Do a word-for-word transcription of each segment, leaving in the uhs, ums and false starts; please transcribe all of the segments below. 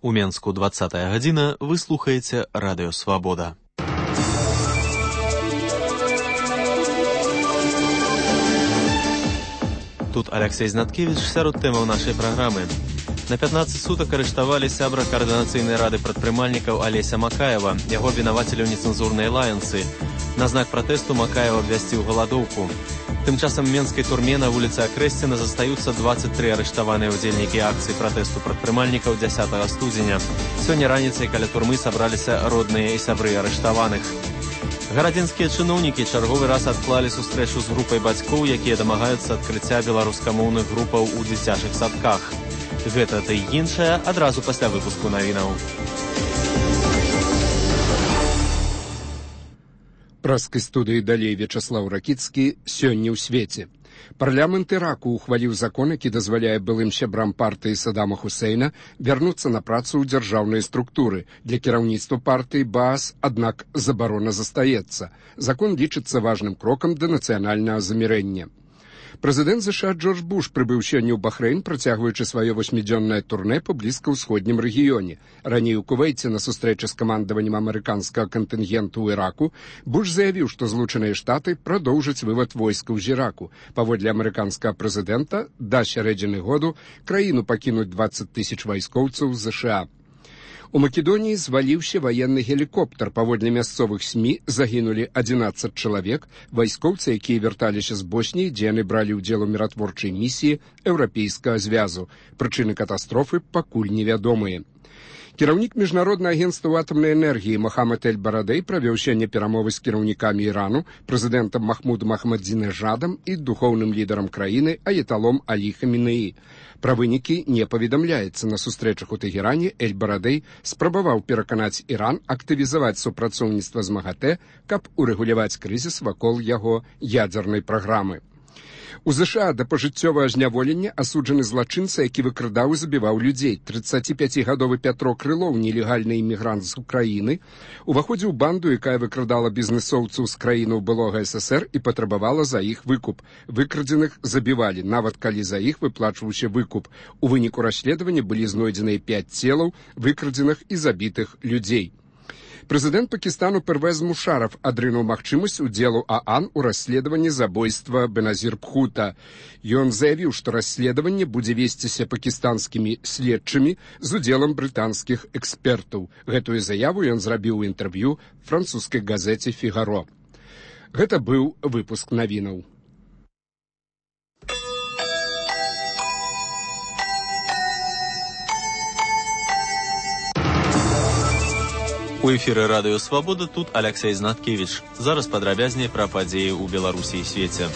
У Менску двадцатая гадзіна, вы слухаеце Радыё Свабода. Тут Алексей Знаткевич сярод тэмаў нашай праграмы. На пятнаццаць сутак арыштавалі сябра каардынацыйнай рады прадпрымальнікаў Алеся Макаева. Яго абвінавацілі ў нецэнзурнай лаянцы. На знак пратэсту Макаева абвясціў галадоўку. Тым часам у менскай турме на вуліцы Акрэсціна застаюцца дваццаць тры арыштаваныя ўдзельнікі акцыі пратэсту прадпрымальнікаў дзясятага студзеня. Сёння раніцай каля турмы сабраліся родныя і сябры арыштаваных. Гарадзенскія чыноўнікі чарговы раз адклалі сустрэчу з групай бацькоў, якія дамагаюцца адкрыцця беларускамоўных групаў у дзіцячых садках. Гэта ды іншае адразу пасля выпуску навінаў. Праскай студыі далей Вячаслаў Ракіцкі сёння ў свеце. Парламент Іраку ухваліў закон, які дазваляе былым сябрам партыі Саддама Хусейна вярнуцца на працу ў дзяржаўныя структуры. Для кіраўніцтва партыі Баас, аднак, забарона застаецца. Закон лічыцца важным крокам да нацыянальнага замірэння. Прэзідэнт ЗША Джордж Буш прыбыў сёння ў Бахрэйн, працягваючы сваё восьмідзённае турнэ па блізкаўсходнім рэгіёне. Раней у Кувейце на сустрэчы з камандаваннем амерыканскага кантынгенту ў Іраку Буш заявіў, што Злучаныя Штаты прадоўжаць вывад войскаў з Іраку. Паводле амерыканскага прэзідэнта, да сярэдзіны году краіну пакінуць дваццаць тысяч вайскоўцаў з ЗША. У Македоніі зваліўся ваенны гелікоптер. Паводле мясцовых СМІ загінулі адзінаццаць чалавек, вайскоўцы, якія вярталіся з Босніі, дзе яны бралі ўдзел у міратворчай місіі Еўрапейскага звязу. Прычыны катастрофы пакуль невядомыя. Кіраўнік міжнароднага агенцтва атамнай энергіі Мохаммед эль-Барадэй правёў сёння перамовы з кіраўнікамі Ірану, прэзідэнтам Махмудам Ахмадзінежадам і духоўным лідарам краіны Аяталом Алі Хамінеі. Пра вынікі не паведамляецца. На сустрэчах у Тэгеране эль-Барадэй спрабаваў пераканаць Іран актывізаваць супрацоўніцтва з МАГАТЭ, каб урэгуляваць крызіс вакол яго ядзернай праграмы. У ЗША да пажыццёвага зняволення асуджаны злачынца, які выкрадаў і забіваў людзей. трыццаціпяцігадовы Пятро Крылоў, нелегальны іммігрант з Украіны, уваходзіў у банду, якая выкрадала бізнесоўцаў з краінаў былога ССР і патрабавала за іх выкуп. Выкрадзеных забівалі, нават калі за іх выплачваўся выкуп. У выніку расследавання былі знойдзеныя пяць целаў выкрадзеных і забітых людзей. Прэзідэнт Пакістану Первез Мушарраф адрынуў магчымасць удзелу ААН у расследаванні забойства Беназір Бхута. Ён заявіў, што расследаванне будзе весціся пакістанскімі следчымі з удзелам брытанскіх экспертаў. Гэтую заяву ён зрабіў у інтэрв'ю французскай газеце «Фігаро». Гэта быў выпуск навінаў. У эфіры Радыё Свабода, тут Алексей Знаткевич. Зараз падрабязней пра падзеі ў Беларусі і свеце.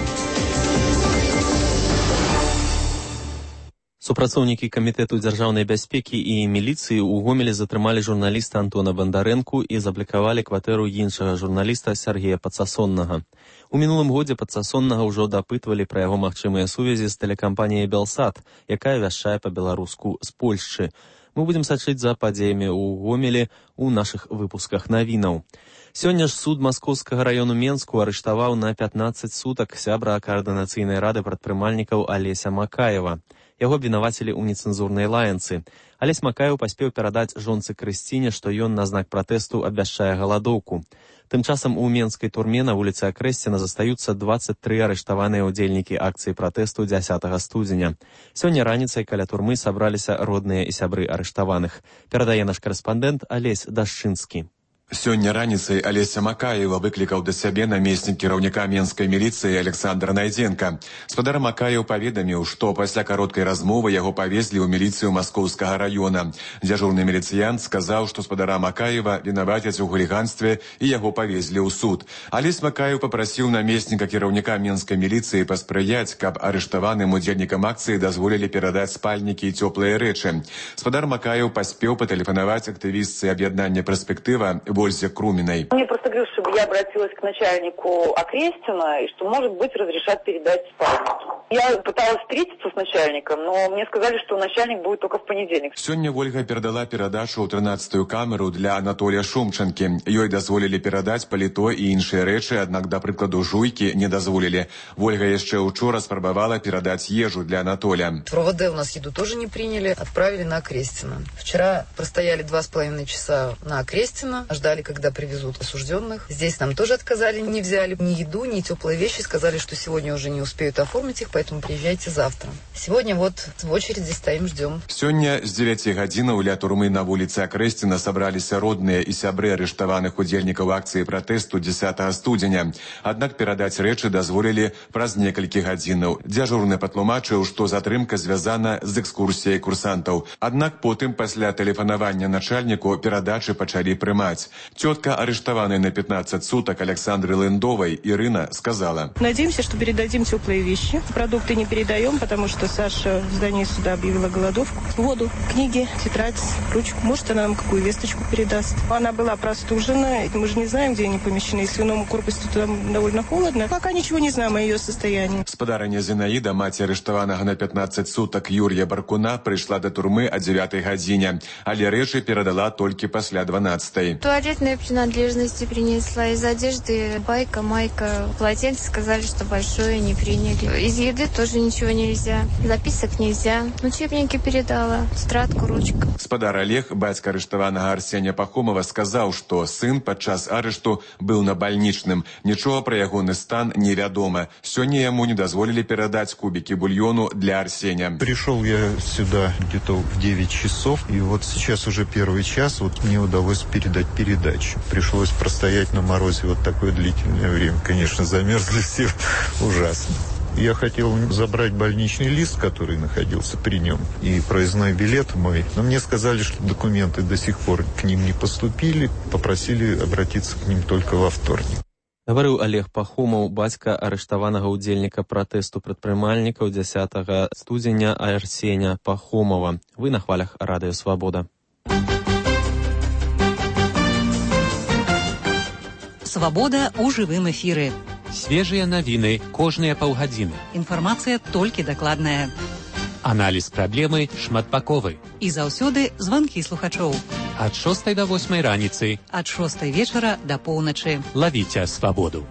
Супрацоўнікі камітэту дзяржаўнай бяспекі і міліцыі ў Гомелі затрымалі журналіста Антона Бандарэнку і заблікавалі кватэру іншага журналіста Сергея Пацасоннага. У мінулым годзе Пацасоннага ўжо дапытвалі пра яго магчымыя сувязі з тэлекампаніяй «Белсат», якая вяшчае па-беларуску з Польшчы. Мы будзем сачыць за падзеямі ў Гомелі ў нашых выпусках навінаў. Сёння ж суд Маскоўскага раёну Менску арыштаваў на пятнаццаць сутак сябра каардынацыйнай рады прадпрымальнікаў Алеся Макаева. Яго абвінавацілі ў нецэнзурнай лаянцы. Алесь Макаеў паспеў перадаць жонцы Крысціне, што ён на знак пратэсту абвяшчае галадоўку. Тым часам у менскай турме на вуліцы Акрэсціна застаюцца дваццаць тры арыштаваныя ўдзельнікі акцыі пратэсту дзясятага студзеня. Сёння раніцай каля турмы сабраліся родныя і сябры арыштаваных. Перадае наш карэспандэнт Алесь Дашчынскі. Сёння раніцай Алеся Макаева выклікаў да сябе намеснік кіраўніка менскай міліцыі Александр Найдзенка. Спадар Макаеў паведаміў, што пасля кароткай размовы яго павезлі ў міліцыю Маскоўскага раёна. Дзяжурны міліцыянт сказаў, што спадара Макаева вінавацяць у хуліганстве і яго павезлі ў суд. Алесь Макаеў папрасіў намесніка кіраўніка менскай міліцыі паспрыяць, каб арыштаваным удзельнікам акцыі дазволілі перадаць спальнікі і цёплыя рэчы. Спадар Макаеў паспеў патэлефанаваць актывістцы аб'яднання «Перспектыва» Ользе Круминой. Мне просто говорят, чтобы я обратилась к начальнику Окрестина, и что, может быть, разрешат передать спальники. Я пыталась встретиться с начальником, но мне сказали, что начальник будет только в понедельник. Сёння Ольга перадала перадачу ў трынаццатую камеру для Анатолія Шумчанкі. Ёй дазволілі перадаць паліто і іншыя рэчы, аднак, да прыкладу, жуйкі не дазволілі. Ольга яшчэ учора спрабавала перадаць ежу для Анатолия. В РОВД у нас еду тоже не приняли, отправили на Окрестино. Вчера простояли два с половиной часа на Окрестино, ждали, когда привезут осужденных. Здесь нам тоже отказали, не взяли ни еду, ни теплые вещи, сказали, что сегодня уже не успеют оформить их, поэтому приезжайте завтра. Сегодня вот в очереди стоим, ждем. Сёння з дзевяці гадзінаў ля турмы на вуліцы Акрэсціна сабраліся родныя і сябры арыштаваных удзельнікаў акцыі пратэсту дзесятага студзеня. Аднак перадаць рэчы дазволілі праз некалькі гадзінаў. Дзяжурны патлумачыў, што затрымка звязана з экскурсіяй курсантаў. Аднак потым пасля тэлефанавання начальніку перадачы пачалі прымаць. Тётка арыштаванай на пятнадцать суток Александры Лэндовой Ирина сказала: «Надеемся, что передадим теплые вещи. Продукты не передаем, потому что Саша в здании суда объявила голодовку. Воду, книги, тетрадь, ручку. Может, она нам какую весточку передаст. Она была простужена. Мы же не знаем, где они помещены. Если в новом корпусе, то там довольно холодно. Пока ничего не знаем о ее состоянии». Спадарыня Зинаида, маці арыштаванага на пятнадцать суток Юрия Баркуна, прыйшла да турмы о девятой гадзіне, але рэчы перадала толькі пасля дванаццатай. Туалетные принадлежности принесла. Из одежды байка, майка, полотенце сказали, что большое не приняли. Из еды тоже ничего нельзя. Записок нельзя. Учебники передала. Тетрадку, ручку. Спадар Олег, бацька арыштаванага Арсения Пахомова, сказаў, што сын падчас арышту быў на бальнічным. Нічога пра ягоны стан невядома. Сёння яму не дазволілі перадаць кубики бульону для Арсения. Пришел я сюда где-то в девять часов, и вот сейчас уже первый час, вот мне удалось передать передачу. Пришлось простоять на морозе вот такое длительное время. Конечно, замерзли все ужасно. Я хотел забрать больничный лист, который находился при нем, и проездной билет мой. Но мне сказали, что документы до сих пор к ним не поступили. Попросили обратиться к ним только во вторник. Гаварыў Олег Пахомаў, бацька арыштаванага ўдзельніка пратэсту прадпрымальнікаў дзесятага студзеня Арсения Пахомова. Вы на хвалях Радыё Свабода. Свабода ў жывым эфіры. Свежыя навіны кожныя паўгадзіны. Інфармацыя толькі дакладная. Аналіз праблемы шматбаковы. І заўсёды званкі слухачоў. Ад шостай да восьмай раніцы. Ад шостай вечара да поўначы. Лавіце свабоду.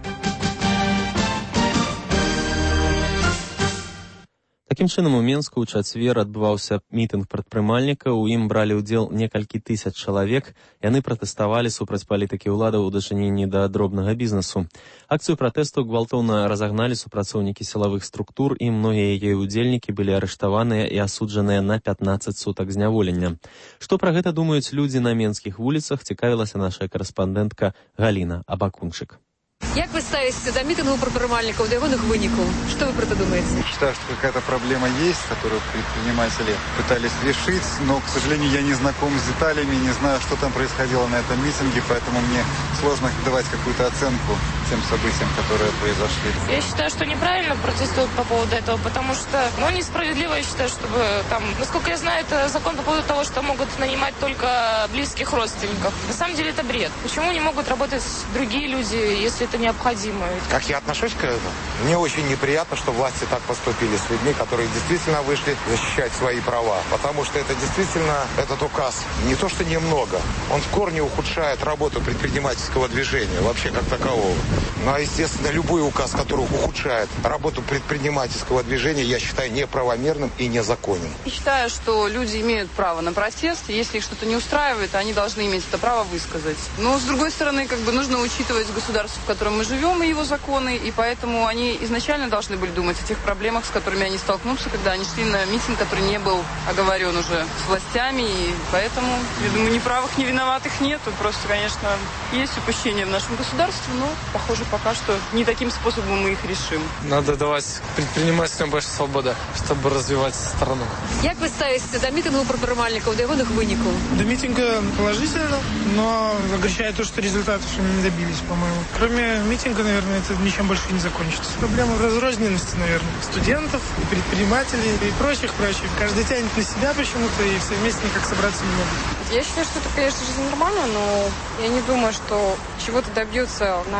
Такім чынам, у Менску ў чацвер адбываўся мітынг прадпрымальнікаў. У ім бралі ўдзел некалькі тысяч чалавек. Яны пратэставалі супраць палітыкі ўладаў у дачыненні да дробнага бізнесу. Акцыю пратэсту гвалтоўна разагналі супрацоўнікі сілавых структур, і многія яе ўдзельнікі былі арыштаваныя і асуджаныя на пятнадцать сутак зняволення. Што пра гэта думаюць людзі на менскіх вуліцах, цікавілася наша карэспандэнтка Галіна Абакунчык. Як вы ставитесь до митингов предпринимателей, до ягоных выников? Что вы про это думаете? Считаю, что какая-то проблема есть, которую предприниматели пытались решить, но, к сожалению, я не знаком с деталями, не знаю, что там происходило на этом митинге, поэтому мне сложно давать какую-то оценку тем событиям, которые произошли. Я считаю, что неправильно протестуют по поводу этого, потому что, ну, несправедливо, я считаю, чтобы там, насколько я знаю, это закон по поводу того, что могут нанимать только близких родственников. На самом деле это бред. Почему не могут работать другие люди, если это необходимо? Как я отношусь к этому? Мне очень неприятно, что власти так поступили с людьми, которые действительно вышли защищать свои права. Потому что это действительно, этот указ, не то что немного, он в корне ухудшает работу предпринимательского движения, вообще как такового. Ну а естественно, любой указ, который ухудшает работу предпринимательского движения, я считаю неправомерным и незаконным. Я считаю, что люди имеют право на протест. Если их что-то не устраивает, они должны иметь это право высказать. Но с другой стороны, как бы нужно учитывать государство, в котором мы живем, и его законы, и поэтому они изначально должны были думать о тех проблемах, с которыми они столкнутся, когда они шли на митинг, который не был оговорен уже с властями, и поэтому, я думаю, ни правых, ни виноватых нету, просто, конечно, есть упущения в нашем государстве, но, похоже, пока что не таким способом мы их решим. Надо давать предпринимателям больше свободы, чтобы развивать страну. Як вы ставитесь до митингов предпринимателей, до ягоных выников? До митинга положительно, но огорчает то, что результатов не добились, по-моему. Кроме митинга, наверное, это ничем больше не закончится. Проблема в разрозненности, наверное, студентов, и предпринимателей и прочих-прочих. Каждый тянет на себя почему-то, и все вместе никак собраться не могут. Я считаю, что это, конечно же, нормально, но я не думаю, что чего-то добьются наши люди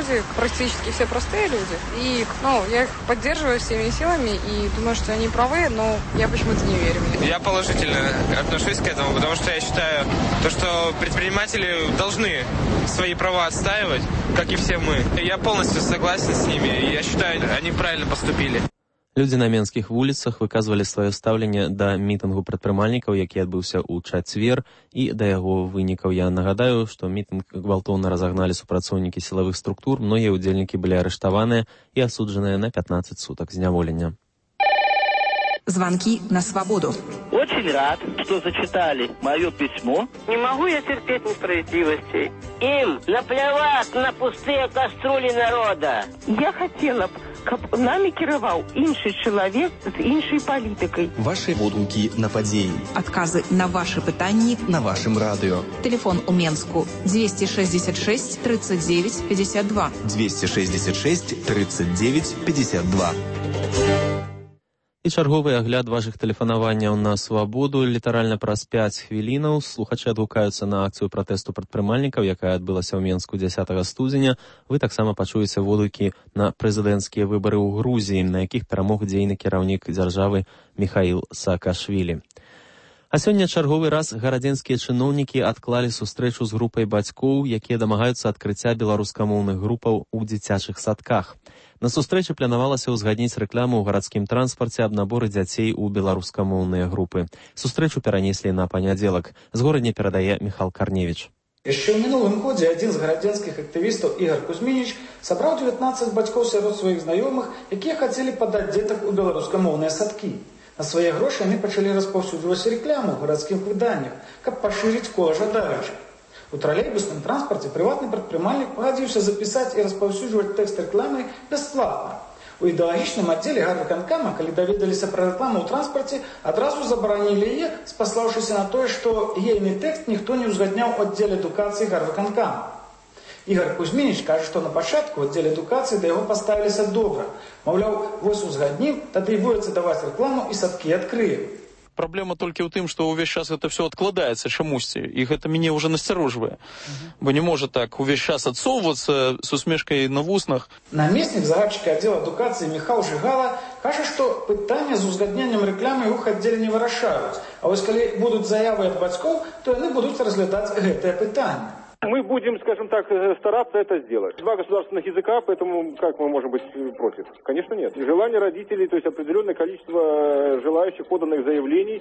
люди, практически все простые люди. И, ну, я их поддерживаю всеми силами и думаю, что они правы, но я почему-то не верю. Я положительно отношусь к этому, потому что я считаю, то, что предприниматели должны свои права отстаивать, как и все мы. Я полностью согласен с ними, и я считаю, они правильно поступили. Людзі на менскіх вуліцах выказвалі сваё стаўленне да мітынгу прадпрымальнікаў, які адбыўся ў чацвер, і да яго вынікаў. Я нагадаю, што мітынг гвалтоўна разагналі супрацоўнікі сілавых структур, многія ўдзельнікі былі арыштаваныя і асуджаныя на пятнадцать суток зняволення. Звонки на свободу. Очень рад, что зачитали мое письмо. Не могу я терпеть несправедливости. Им наплевать на пустые кастрюли народа. Я хотела б, каб нами кіраваў іншы чалавек з іншай палітыкай. Ваши водгукі на падзеі. Адказы на ваши пытанні на вашым радыё. Телефон у Менску двести шестьдесят шесть тридцать девять пятьдесят два. двести шестьдесят шесть тридцать девять пятьдесят два. І чарговы агляд вашых тэлефанаванняў на свабоду. Літаральна праз пяць хвілінаў слухачы адгукаюцца на акцыю пратэсту прадпрымальнікаў, якая адбылася ў Менску дзясятага студзеня. Вы таксама пачуеце водгукі на прэзідэнцкія выбары ў Грузіі, на якіх перамог дзейны кіраўнік дзяржавы Міхаіл Саакашвілі. А сёння чарговы раз гарадзенскія чыноўнікі адклалі сустрэчу з групай бацькоў, якія дамагаюцца адкрыцця беларускамоўных групаў у дзіцячых садках. На сустрэчы планавалася ўзгадніць рэкламу ў гарадскім транспарце аб наборы дзяцей у беларускамоўныя групы. Сустрэчу перанеслі на панядзелак. З горадня перадае Міхал Карневіч. Яшчэ ў мінулым годзе адзін з гарадзенскіх актывістаў Ігар Кузьмініч сабраў дзевятнаццаць бацькоў сярод сваіх знаёмых, якія хацелі падаць дзетак у беларускамоўныя садкі. На свае грошы яны пачалі распаўсюджваць рэкламу ў гарадскіх выданнях, каб пашырыць кола жадаючых. У тралейбусным транспарце прыватны прадпрымальнік пагадзіўся запісаць і распаўсюджваць тэкст рэкламы бясплатна. У ідэалагічным аддзеле гарвыканкама, калі даведаліся пра рэкламу ў транспарце, адразу забаранілі яе, спаслаўшыся на тое, што ейны тэкст ніхто не ўзгадняў у аддзеле адукацыі гарвыканкама. Ігар Кузьмініч кажа, што на пачатку ў аддзеле адукацыі да яго паставіліся добра. Маўляў, вось узгаднім, тады і будуць даваць рэкламу і садкі адкрыем. Праблема толькі ў тым, што ўвесь час гэта все адкладаецца чамусьці, і гэта мяне ўжо насцярожвае. Бо не можа так увесь час адсоўвацца з усмешкай на вуснах. Намеснік загадчыка аддзела адукацыі Міхал Жыгала кажа, што пытанне з узгадненнем рэкламы ў іх аддзеле не вырашаюць. А вось калі будуць заявы ад бацькоў, то яны будуць разглядаць гэтае пытанне. Мы будем, скажем так, стараться это сделать. Два государственных языка, поэтому как мы можем быть против? Конечно, нет. Желание родителей, то есть определенное количество желающих поданных заявлений,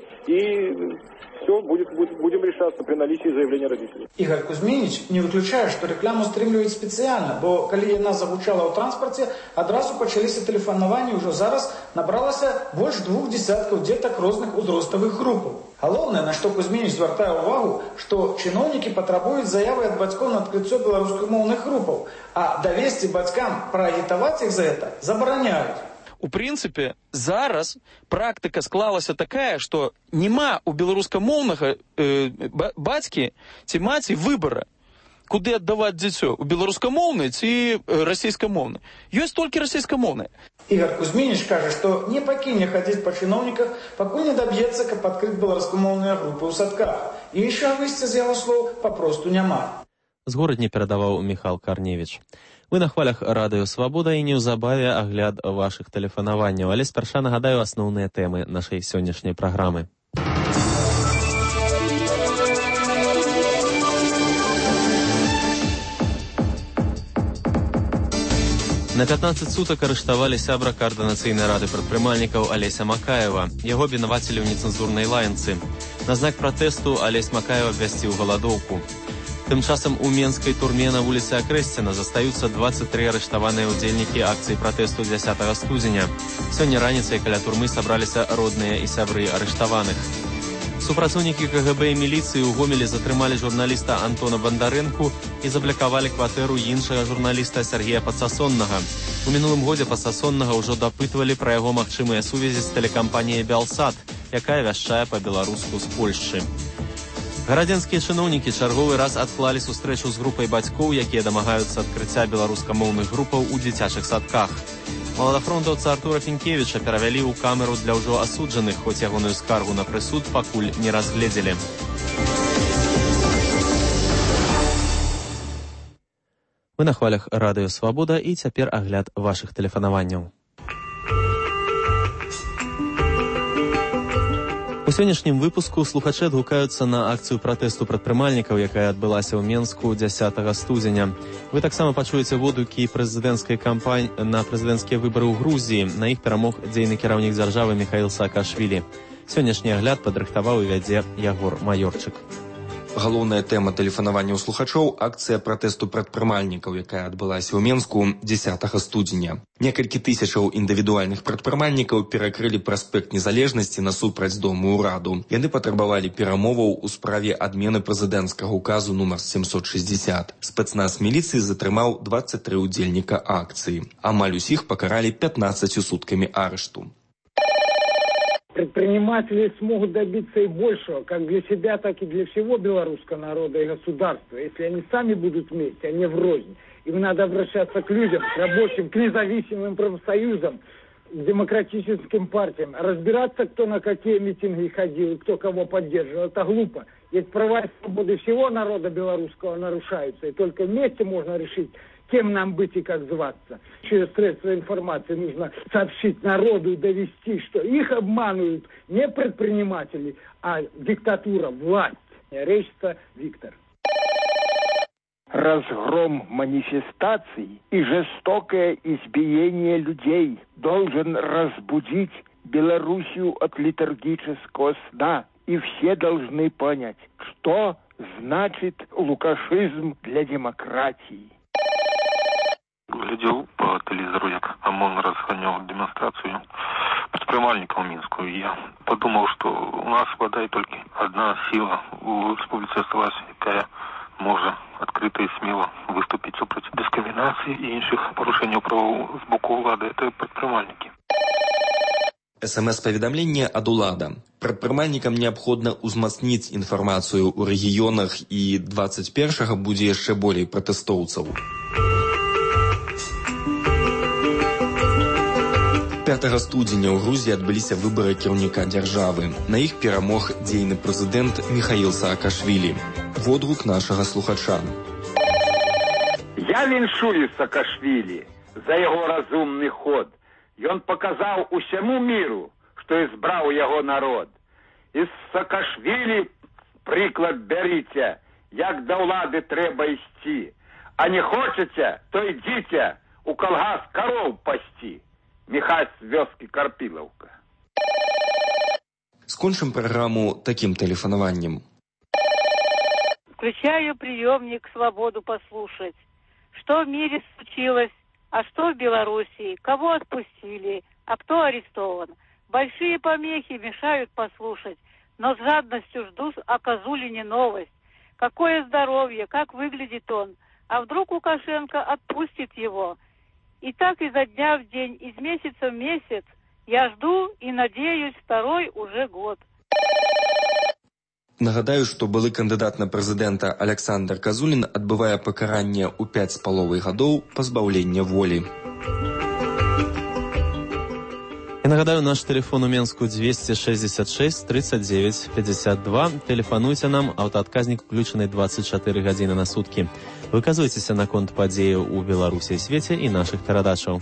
и все, будет, будет, будем решаться при наличии заявления родителей. Ігар Кузьмініч не выключае, што рэкламу стрымліваюць спецыяльна, бо калі яна загучала ў транспарце, адразу пачаліся тэлефанаванні, ўжо зараз набралася больш двух дзесяткаў дзетак розных узроставых групаў. Галоўнае, на што Кузьмініч звяртае ўвагу, што чыноўнікі патрабуюць заявы ад бацькоў на адкрыццё беларускамоўных групаў, а давесці бацькам праагітаваць іх за гэта забараняюць. У прынцыпе, зараз практыка склалася такая, што няма у беларускамоўнага э, бацькі ці маці выбара, куды аддаваць дзіцё, у беларускамоўнай ці расійскамоўнай. Ёсць толькі расійскамоўнай. Ігар Кузьмініч кажа, што не пакіне хадзіць па чыноўніках, пакуль не даб'ецца, каб адкрыць беларускамоўныя групы ў садках. Іншага выйсця з яго слоў папросту няма. З горадня перадаваў Міхал Карневіч. Вы на хвалях радыё «Свабода» і неўзабаве агляд вашых тэлефанаванняў, але спярша нагадаю асноўныя тэмы нашай сённяшняй праграмы. На пятнадцать суток арыштавалі сябра каардынацыйнай рады прадпрымальнікаў Алеся Макаева. Яго абвінавацілі ў нецэнзурнай лаянцы. На знак пратэсту Алесь Макаеў абвясціў галадоўку. Тым часам у менскай турме на вуліцы Акрэсціна застаюцца двадцать три арыштаваныя ўдзельнікі акцыі пратэсту дзясятага студзеня. Сёння раніцай каля турмы сабраліся родныя і сябры арыштаваных. Супрацоўнікі ка гэ бэ і міліцыі ў Гомелі затрымалі журналіста Антона Бандарэнку і заблакавалі кватэру іншага журналіста Сергея Пацасоннага. У мінулым годзе Пацасоннага ўжо дапытвалі пра яго магчымыя сувязі з тэлекампаніяй «Бялсат», якая вяшчае па-беларуску з Польшчы. Гарадзенскія чыноўнікі чарговы раз адклалі сустрэчу з групай бацькоў, якія дамагаюцца адкрыцця беларускамоўных групаў у дзіцячых садках. Маладафронтаўца Артура Фінкевіча перавялі ў камеру для ўжо асуджаных, хоць ягоную скаргу на прысуд пакуль не разгледзелі. Вы на хвалях радыё Свабода і цяпер агляд вашых тэлефанаванняў. У сённяшнім выпуску слухачы адгукаюцца на акцыю пратэсту прадпрымальнікаў, якая адбылася ў Менску дзясятага студзеня. Вы таксама пачуеце водгукі прэзідэнцкай кампаніі на прэзідэнцкія выбары ў Грузіі. На іх перамог дзейны кіраўнік дзяржавы Міхаіл Саакашвілі. Сённяшні агляд падрыхтаваў і вядзе Ягор Маёрчык. Галоўная тэма тэлефанавання ў слухачоў – акцыя пратэсту прадпрымальнікаў, якая адбылася ў Менску дзясятага студзеня. Некалькі тысячаў індывідуальных прадпрымальнікаў перакрылі праспект Незалежнасці насупраць дому ўраду. Яны патрабавалі перамоваў у справе адмены прэзідэнцкага указу нумар сямсот шэсцьдзесят. Спецназ міліцыі затрымаў двадцать тры ўдзельніка акцыі. Амаль усіх пакаралі пятнаццатью суткамі арышту. Предприниматели смогут добиться и большего, как для себя, так и для всего белорусского народа и государства, если они сами будут вместе, а не врознь. Им надо обращаться к людям, к рабочим, к независимым профсоюзам, к демократическим партиям. Разбираться, кто на какие митинги ходил и кто кого поддерживал, это глупо. Ведь права и свободы всего народа белорусского нарушаются, и только вместе можно решить, кем нам быть и как зваться. Через средства информации нужно сообщить народу и довести, что их обманывают не предприниматели, а диктатура, власть. Речится Виктор. Разгром манифестаций и жестокое избиение людей должен разбудить Белоруссию от литургического сна. И все должны понять, что значит лукашизм для демократии. Глядел по телевизору, как ОМОН разгонял демонстрацию предпринимальников Минскую. И я подумал, что у нас хватает только одна сила у республики осталась, якая может открыто и смело выступить супротив дискриминации и інших порушений прав з боку влады. Это предпринимальники. СМС-паведамленне ад улада. Прадпрымальнікам неабходна ўзмацніць інфармацыю ў рэгіёнах, і двадцать першага будзе яшчэ болей пратэстоўцаў. пятага студзеня ў Грузіі адбыліся выбары кіраўніка дзяржавы. На іх перамог дзейны прэзідэнт Міхаіл Саакашвілі. Водгук нашага слухача. Я віншую Саакашвілі за яго разумны ход. Ён паказаў усяму міру, што ізбраў яго народ. І з Саакашвілі прыклад бярыце, як да ўлады трэба ісці. А не хочаце, то ідзіце у калгас кароў пасці. Михась з вёскі Карпілаўка. Скончым праграму таким тэлефанаваннем. Включаю приемник «Свободу» послушать. Что в мире случилось, а что в Белоруссии, кого отпустили, а кто арестован. Большие помехи мешают послушать, но с жадностью жду о Козулине новость. Какое здоровье, как выглядит он, а вдруг Лукашенко отпустит его. И так изо дня в день, из месяца в месяц я жду и надеюсь второй уже год. Нагадаю, што былы кандыдат на прэзідэнта Александр Козулин адбывае пакаранне ў пяць з паловай гадоў пазбаўлення волі. Я нагадаю, наш телефон у Менску двести шестьдесят шесть тридцать девять пятьдесят два. Телефануйте нам, аўтаадказнік включены двадцать четыре гадзіны на суткі. Выказвайцеся наконт падзеяў у Беларусі і свеце і нашых перадачаў.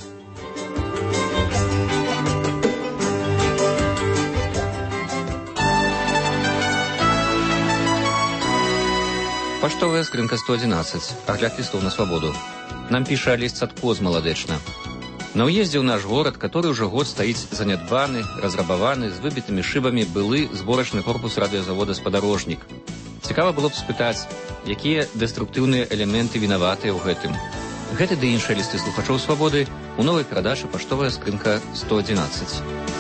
Паштовая скрынка сто одиннадцать. Агляд лістоў на свабоду. Нам піша Алесь Цадко з Маладэчна. На ўездзе ў наш горад, который уже год стаіць занядбаны, разрабаваны, з выбітымі шыбамі былы зборачны корпус радыёзавода «Спадарожнік». Цікава было б спытаць, якія дэструктыўныя элементы вінаватыя ў гэтым. Гэты ды іншыя лісты слухачоў свабоды у новай перадачы «Паштовая скрынка сто одиннадцать».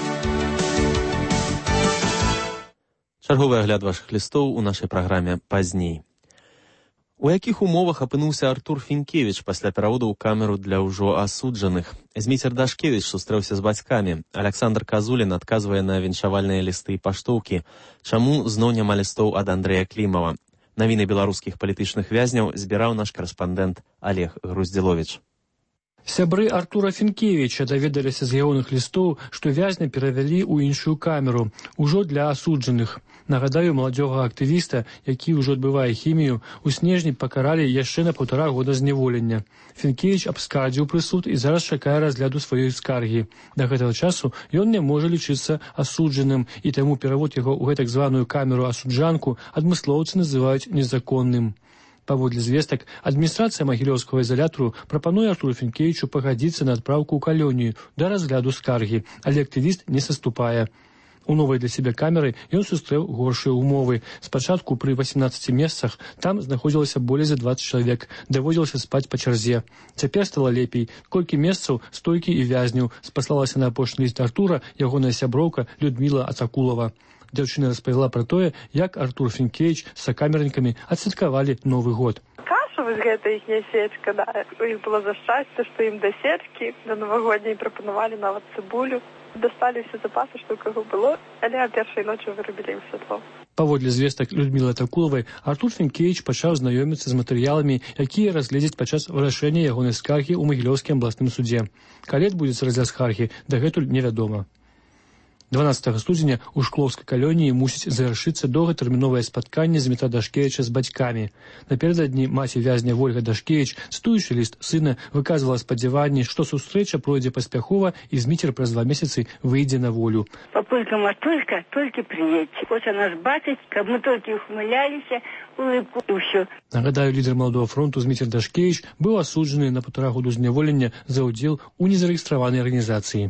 Чарговы агляд вашых лістоў у нашай праграме пазней. У якіх умовах апынуўся Артур Фінкевіч пасля пераводу ў камеру для ўжо асуджаных? Зміцер Дашкевіч сустрэўся з бацькамі. Александр Козулин адказвае на віншавальныя лісты і паштоўкі. Чаму зноў няма лістоў ад Андрэя Клімава? Навіны беларускіх палітычных вязняў збіраў наш карэспандэнт Олег Груздзіловіч. Сябры Артура Фінкевіча даведаліся з ягоных лістоў, што вязня перавялі ў іншую камеру, ужо для асуджаных. Нагадаю, маладзёга актывіста, які ўжо адбывае хімію, у снежні пакаралі яшчэ на паўтара года зняволення. Фінкевіч абскардзіў прысуд і зараз чакае разгляду сваёй скаргі. Да гэтага часу ён не можа лічыцца асуджаным, і таму перавод яго ў гэтак званую камеру-асуджанку адмыслоўцы называюць незаконным. Паводле звестак, адміністрацыя магілёўскага изолятару прапануе Артуру Фінкевічу пагадзіцца на адпраўку ў калонію да разгляду скаргі, але актывіст не саступае. У новай для сябе камеры ён сустрэў горшыя умовы. Спачатку пры васемнаццаці месцах там знаходзілася болей за дваццаць чалавек, даводзілася спаць па чарзе. Цяпер стала лепей. Колькі месцаў, столькі і вязняў, спаслалася на апошні ліст Артура ягоная сяброўка Людміла Ацакулова. Дзяўчына распавяла пра тое, як Артур Фінкевіч з сакамернікамі адсвяткавалі Новы год. Каша вось гэта іхняя сечка, да. У іх было за шчасце, што ім да сечкі, да навагодняй прапанавалі нават цыбулю. Дасталі ўсе запасы, што ў каго было, але а першай ночы вырабілі ім святло. Паводле звестак Людмілы Ацакулавай, Артур Фінкевіч пачаў знаёміцца з матэрыяламі, якія разгледзяць падчас вырашэння ягонай скаргі ў Магілёўскім абласным судзе. Калі адбудзецца разгляд скаргі, дагэтуль невядома. дванаццатага студзеня ў шклоўскай калоніі мусіць завяршыцца доўгатэрміновае спатканне Змітра Дашкевіча з бацькамі. Напярэдадні маці вязня Вольга Дашкевіч, цытуючы ліст сына, выказвала спадзяванні, што сустрэча пройдзе паспяхова і Зміцер праз два месяцы выйдзе на волю. Папулька Матулька, толькі прыедзьце. Хоча нас бачыць, каб мы толькі ухмыляліся, улыбку і ўсё. Нагадаю, лідар Маладога фронту Зміцер Дашкевіч быў асуджаны на паўтара году зняволення за ўдзел у незарэгістраванай арганізацыі.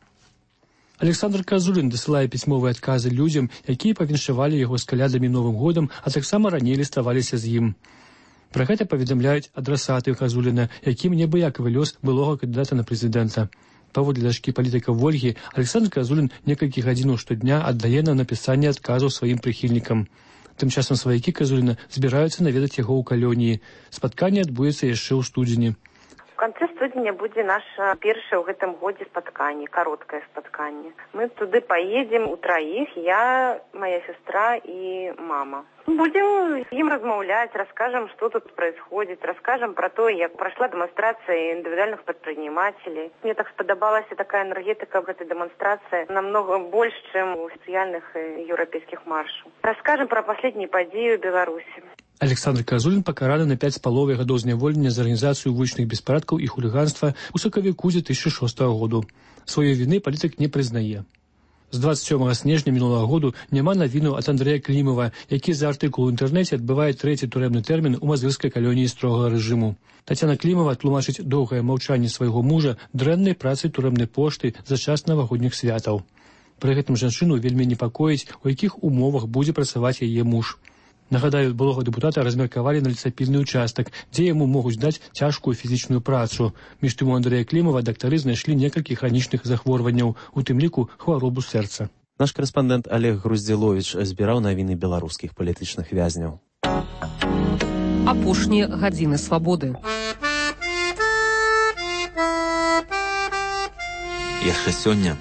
Александр Казулін дасылае пісьмовыя адказы людзям, якія павіншавалі яго з калядамі Новым годам, а таксама раней ліставаліся з ім. Пра гэта паведамляюць адрасаты Казуліна, якім небыякавы лёс былога кандыдата на прэзідэнта. Паводле дачкі палітыка Вольгі, Александр Казулін некалькі гадзінаў штодня аддае на напісанне адказаў сваім прыхільнікам. Тым часам сваякі Казуліна збіраюцца наведаць яго ў калоніі. Спатканне адбудзецца яшчэ ў студзені. В канцы студзеня будзе наша першае ў гэтым годзе спатканне, кароткае спатканне. Мы туды паедзем у траіх, я, моя сестра і мама. Будем им размаўляць, расскажем, что тут происходит, расскажем про то, як прошла демонстрация индивидуальных предпринимателей. Мне так сподобалась такая энергетика в этой демонстрации намного больше, чем у официальных европейских маршаў. Расскажем про последние подеи в Беларуси. Александр Казулін пакараны на пяць з паловай гадоў зняволення за арганізацыю вулічных беспарадкаў і хуліганства ў сакавіку дзве тысячы шостага году. Сваёй віны палітык не прызнае. З дваццаць сёмага снежня мінулага году няма навінаў ад Андрэя Клімава, які за артыкул у інтэрнэце адбывае трэці турэмны тэрмін у мазырскай калоніі строгага рэжыму. Тацяна Клімава тлумачыць доўгае маўчанне свайго мужа дрэннай працай турэмнай пошты за час навагодніх святаў. Пры гэтым жанчыну вельмі непакоіць, у якіх умовах будзе працаваць яе муж. Нагадаю, былога дэпутата размеркавалі на лесапільны участак, дзе яму могуць даць цяжкую фізічную працу. Між тым у Андрэя Клімава дактары знайшлі некалькі хранічных захворванняў, у тым ліку хваробу сэрца. Наш корэспандэнт Олег Груздзіловіч збіраў навіны беларускіх палітычных вязняў. Апошнія гадзіны свабоды. Яшчэ сёння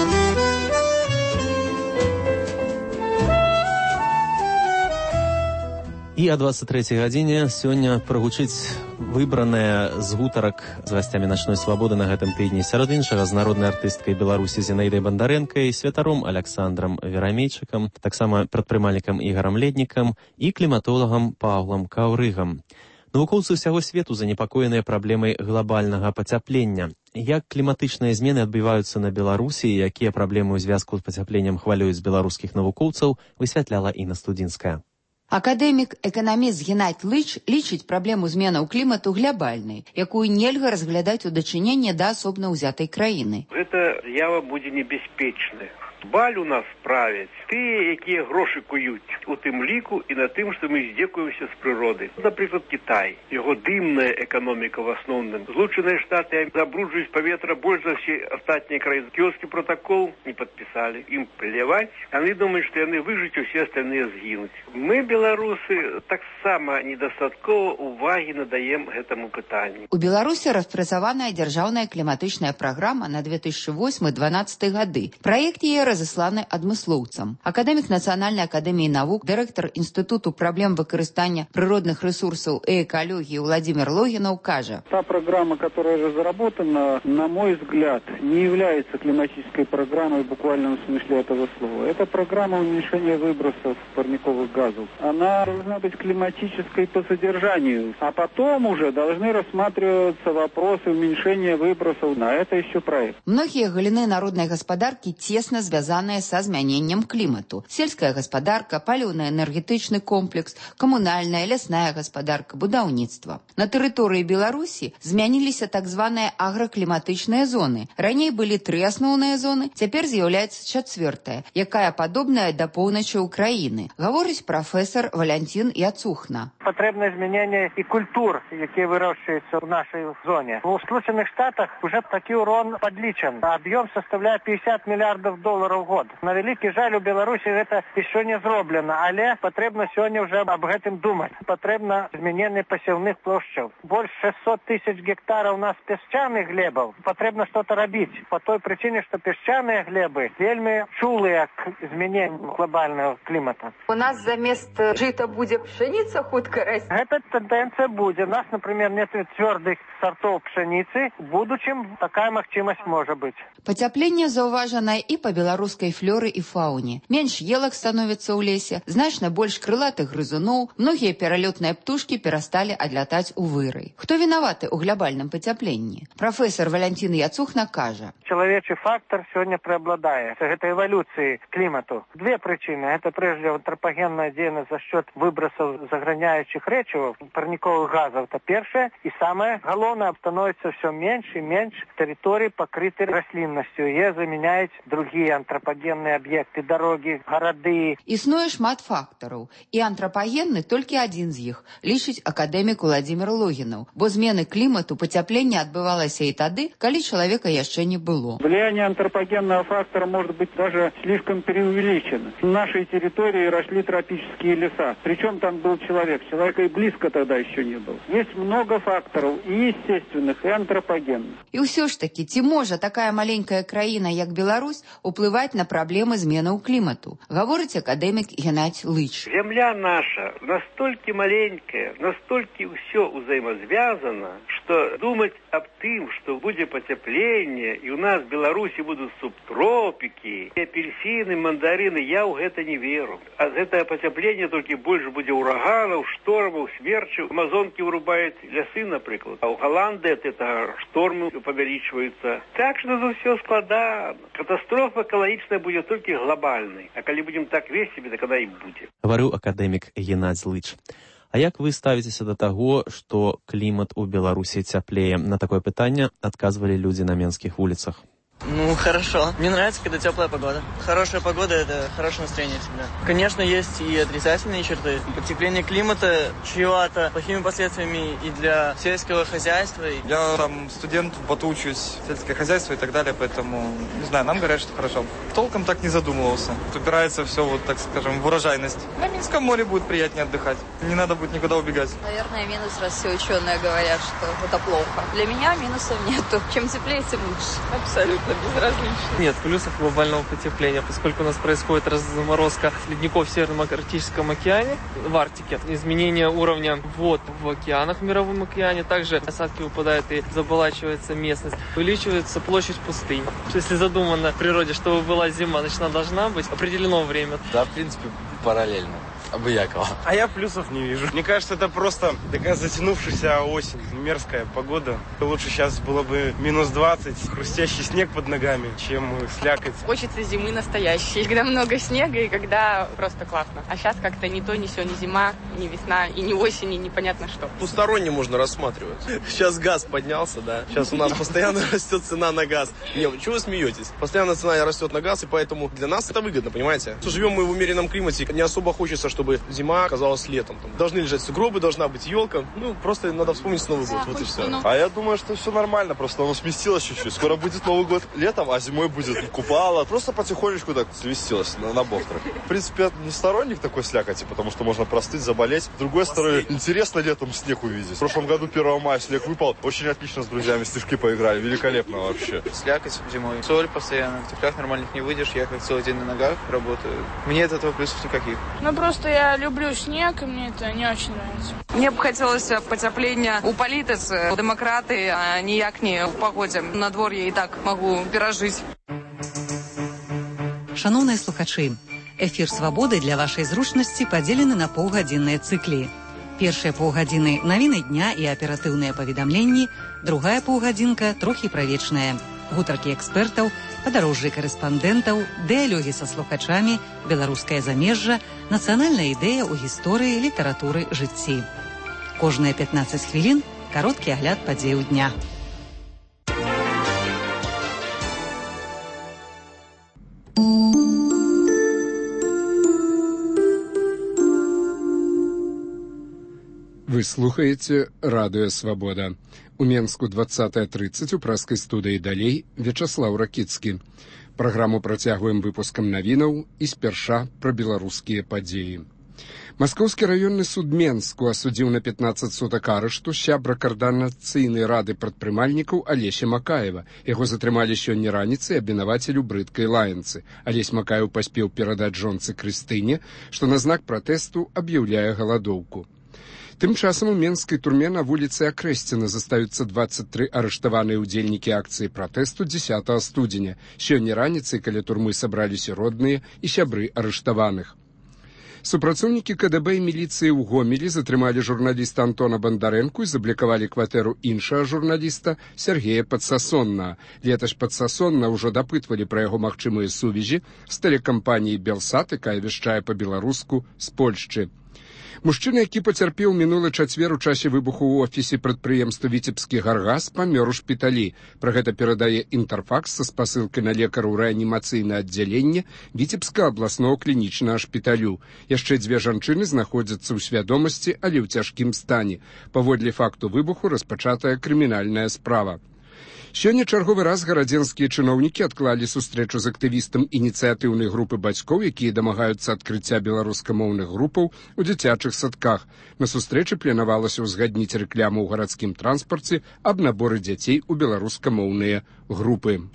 І о двадцать трэцяй гадзіне сёння прагучыць выбраная з гутарак з гасцямі начной свабоды на гэтым тыдні. Сярод іншага з народнай артысткай Беларусі Зінаідай Бандарэнкай, святаром Аляксандрам Верамейчыкам, таксама прадпрымальнікам Ігарам Леднікам і кліматолагам Паўлам Каўрыгам. Навукоўцы ўсяго свету занепакоеныя праблемай глобальнага пацяплення. Як кліматычныя змены адбываюцца на Беларусі і якія праблемы ў звязку з пацяпленнем хвалююць беларускіх навукоўцаў, высвятляла Інна Студзінская. Акадэмік эканаміст Геннадзь Лыч лічыць праблему зменаў клімату глябальнай, якую нельга разглядаць у дачыненні да асобна ўзятай краіны. Гэта з'ява будзе небяспечная. Баль у нас правяць тыя, якія грошы куюць, у тым ліку і на тым, што мы здзекуемся з прыроды. Напрыклад, Кітай. Яго дымная эканоміка в асноўным. Злучаныя Штаты забруджваюць паветра больш за ўсе астатнія краіны. Кіёцкі протакол не падпісалі. Ім пляваць. Яны думаюць, што яны выжыць, усе астатнія згінуць. Мы, беларусы, таксама недастаткова увагі надаем гэтаму пытанню. У Беларусі распрацаваная дзяржаўная кліматычная праграма на две тысячы восьмы - дванаццаты гады. Праект яе разасланы адмыслоўцам. Акадэмік Нацыянальнай акадэміі навук, дырэктар Інстытуту праблем выкарыстання прыродных ресурсаў и экологии Владимир Логинов кажа. Та программа, которая разработана, на мой взгляд, не является климатической программой в буквальном смысле этого слова. Это программа уменьшения выбросов парниковых газов. Она должна быть климатической по содержанию, а потом уже должны рассматриваться вопросы уменьшения выбросов. На это еще проект. Многие галины народной господарки тесно связанные со изменением климату. Сельская господарка, паліўна-энергетычны комплекс, коммунальная, лясная господарка, будаўніцтва. На тэрыторыі Беларусі змяніліся так званыя агракліматычныя зоны. Раней былі тры асноўныя зоны, цяпер з'яўляецца чацвёртая, якая падобная да поўначы Украіны. Гаворыць прафесор Валянцін Яцухна. Патрэбна змянение и культур, якія выращиваются в нашей зоне. В Сполучених Штатах уже такі урон подлічен. Объем составляет пятьдесят миллиардов долларов в год. На великий жаль, у Беларусі гэта еще не зроблено, але патрэбна сёння уже об гэтым думать. Патрэбна змянение посевных площадь. Больше шестьсот тысяч гектаров у нас песчаных глебов. Патрэбна что-то робить. По той причине, что песчаные глебы вельми чулые к изменению глобального климата. У нас замест жита будет пшеница хутка расти. Эта тенденция будет. У нас, например, нет твердых сортов пшеницы. В будущем такая магчимость может быть. Потепление заўважанае и по белорусской флёры и фауне. Меньш елок становится у лесе, значно больше крылатых грызуноў, многие пералётные птушки перестали отлетать у вырай. Кто виноваты у глобальном потеплении? Профессор Валентин Яцухна кажа. Человечий фактор сегодня преобладает. Это эволюции климату. Две причины. Это прежде антропогенная деятельность за счет выбросов заграняющих речевых парниковых газов. Это первое. И самое головное, становится все меньше и меньше территорий, покрытых рослинностью. И заменяет другие антропогенные объекты, дороги, города. Існуе шмат фактараў. І антропагенны толькі адзін з іх, лічыць акадэмік Владимир Логинов. Бо змены клімату, пацяпленне адбывалася і тады, калі чалавека яшчэ не было. Влияние антропогенного фактора может быть даже слишком преувеличено. В нашей территории росли тропические леса. Причем там был человек. Человека и близко тогда еще не было. Есть много факторов и естественных, и антропогенных. І ўсё ж таки, ці можа такая маленькая краіна, як Беларусь, уплываць на праблемы зменаў клімату? Гаворыць акадэмік Геннадзь Лыч. Земля наша настолько маленькая, настолько все взаимосвязано, что думать об тым, что будет потепление, и у нас в Беларуси будут субтропики, и апельсины, мандарины, я в это не верю. А это потепление только больше будет ураганов, штормов, смерчей. Амазонки вырубают лесы, например. А у Голландии это, это штормы повеличиваются. Так что это все складно. Катастрофа экологичная будет только глобальной. А когда будем так вести себе, тогда и будет. Говорю акадэмік Геннадзь Лыч. А як вы ставіцеся да таго, што клімат у Беларусі цяплее? На такое пытанне адказвалі людзі на менскіх вуліцах. Ну, хорошо. Мне нравится, когда теплая погода. Хорошая погода – это хорошее настроение всегда. Конечно, есть и отрицательные черты. Потепление климата чревато плохими последствиями и для сельского хозяйства. Я там студент, вот учусь, сельское хозяйство и так далее, поэтому, не знаю, нам говорят, что хорошо. Толком так не задумывался. Упирается все, вот так скажем, в урожайность. На Минском море будет приятнее отдыхать. Не надо будет никуда убегать. Наверное, минус, раз все ученые говорят, что это плохо. Для меня минусов нету. Чем теплее, тем лучше. Абсолютно безразлично. Нет плюсов глобального потепления, поскольку у нас происходит разморозка ледников в Северном Арктическом океане, в Арктике, изменение уровня вод в океанах, в Мировом океане, также осадки выпадают и заболачивается местность, увеличивается площадь пустынь. Если задумано в природе, чтобы была зима, значит она должна быть определено время. Да, в принципе, параллельно. Обыякова. А я плюсов не вижу. Мне кажется, это просто такая затянувшаяся осень, мерзкая погода. Лучше сейчас было бы минус двадцать, хрустящий снег под ногами, чем слякоть. Хочется зимы настоящей, когда много снега и когда просто классно. А сейчас как-то ни то, ни сё, ни зима, ни весна, и ни осень, и непонятно что. Двусторонне можно рассматривать. Сейчас газ поднялся, да. Сейчас у нас постоянно растет цена на газ. Не, чего вы смеетесь? Постоянно цена растет на газ, и поэтому для нас это выгодно, понимаете? Живем мы в умеренном климате, не особо хочется, чтобы чтобы зима казалась летом. Там должны лежать сугробы, должна быть елка. Ну, просто надо вспомнить Новый год, вот и все. А я думаю, что все нормально, просто оно сместилось чуть-чуть. Скоро будет Новый год летом, а зимой будет купало. Просто потихонечку так сместилось на, на бовтер. В принципе, я не сторонник такой слякоти, потому что можно простыть, заболеть. С другой стороны, интересно летом снег увидеть. В прошлом году первого мая снег выпал. Очень отлично с друзьями снежки поиграли. Великолепно вообще. Слякоть зимой. Соль постоянно. В теплях нормальных не выйдешь. Я как целый день на ногах работаю. Мне от этого плюсов никаких. Ну, просто я люблю снег, и мне это не очень нравится. Мне б хотелось потеплення у політиці. Демократи, а ніяк не в погоді. На дворі і так можу пережити. Шановні слухачі, ефір «Свободи» для вашої зручності поділений на паўгадзінныя циклі. Першыя паўгадзіны – навіны дня і аператыўныя паведамленні, другая паўгадзінка – трохі правечная. Гутаркі экспертаў, падарожжы карэспандэнтаў, дыялогі са слухачамі, беларускае замежжа, нацыянальная ідэя ў гісторыі, літаратуры, жыцці. Кожныя пятнаццаць хвілін – кароткі агляд падзеяў дня. Вы слухаете радыё «Свобода». У Менску двадцатая тридцать у праскай студыі далей Вячаслаў Ракіцкі. Праграму працягваем выпускам навінаў і спярша пра беларускія падзеі. Маскоўскі раённы суд Менску асудзіў на пятнаццаць сутак арышту сябра каардынацыйнай рады прадпрымальнікаў Алеся Макаева. Яго затрымалі сёння раніцай абвінавацель у брыдкай лаянцы. Алесь Макаев паспеў перадаць жонцы Крыстыне, што на знак пратэсту аб'яўляе галадоўку. Тым часам у менскай турме на вуліцы Акрэсціна застаюцца двадцать три арыштаваныя ўдзельнікі акцыі пратэсту дзесятага студзеня. Сёння раніцай каля турмы сабраліся родныя і сябры арыштаваных. Супрацоўнікі ка дэ бэ і міліцыі ў Гомелі затрымалі журналіста Антона Бандарэнку і заблокавалі кватэру іншага журналіста Сергея Падсасоннага. Леташ Падсасонна ўжо дапытвалі пра яго магчымыя сувязі з тэлекампаніяй «Белсат», якая вяшчае па-беларуску з Польшчы. Мужчына, які пацярпеў мінулы чацвер у часе выбуху ў офісе прадпрыемства «Віцебскі гаргаз», памёр у шпіталі. Пра гэта перадае «Інтэрфакс» са спасылкай на лекара ў рэанімацыйнае аддзяленне Віцебскага абласнога клінічнага шпіталю. Яшчэ дзве жанчыны знаходзяцца ў свядомасці, але ў цяжкім стане. Паводле факту выбуху распачатая крымінальная справа. Сёння чарговы раз гарадзенскія чыноўнікі адклалі сустрэчу з актывістам ініцыятыўнай групы бацькоў, якія дамагаюцца адкрыцця беларускамоўных групаў у дзіцячых садках. На сустрэчы планавалася ўзгадніць рэкламу ў гарадскім транспарце аб наборы дзяцей у беларускамоўныя групы.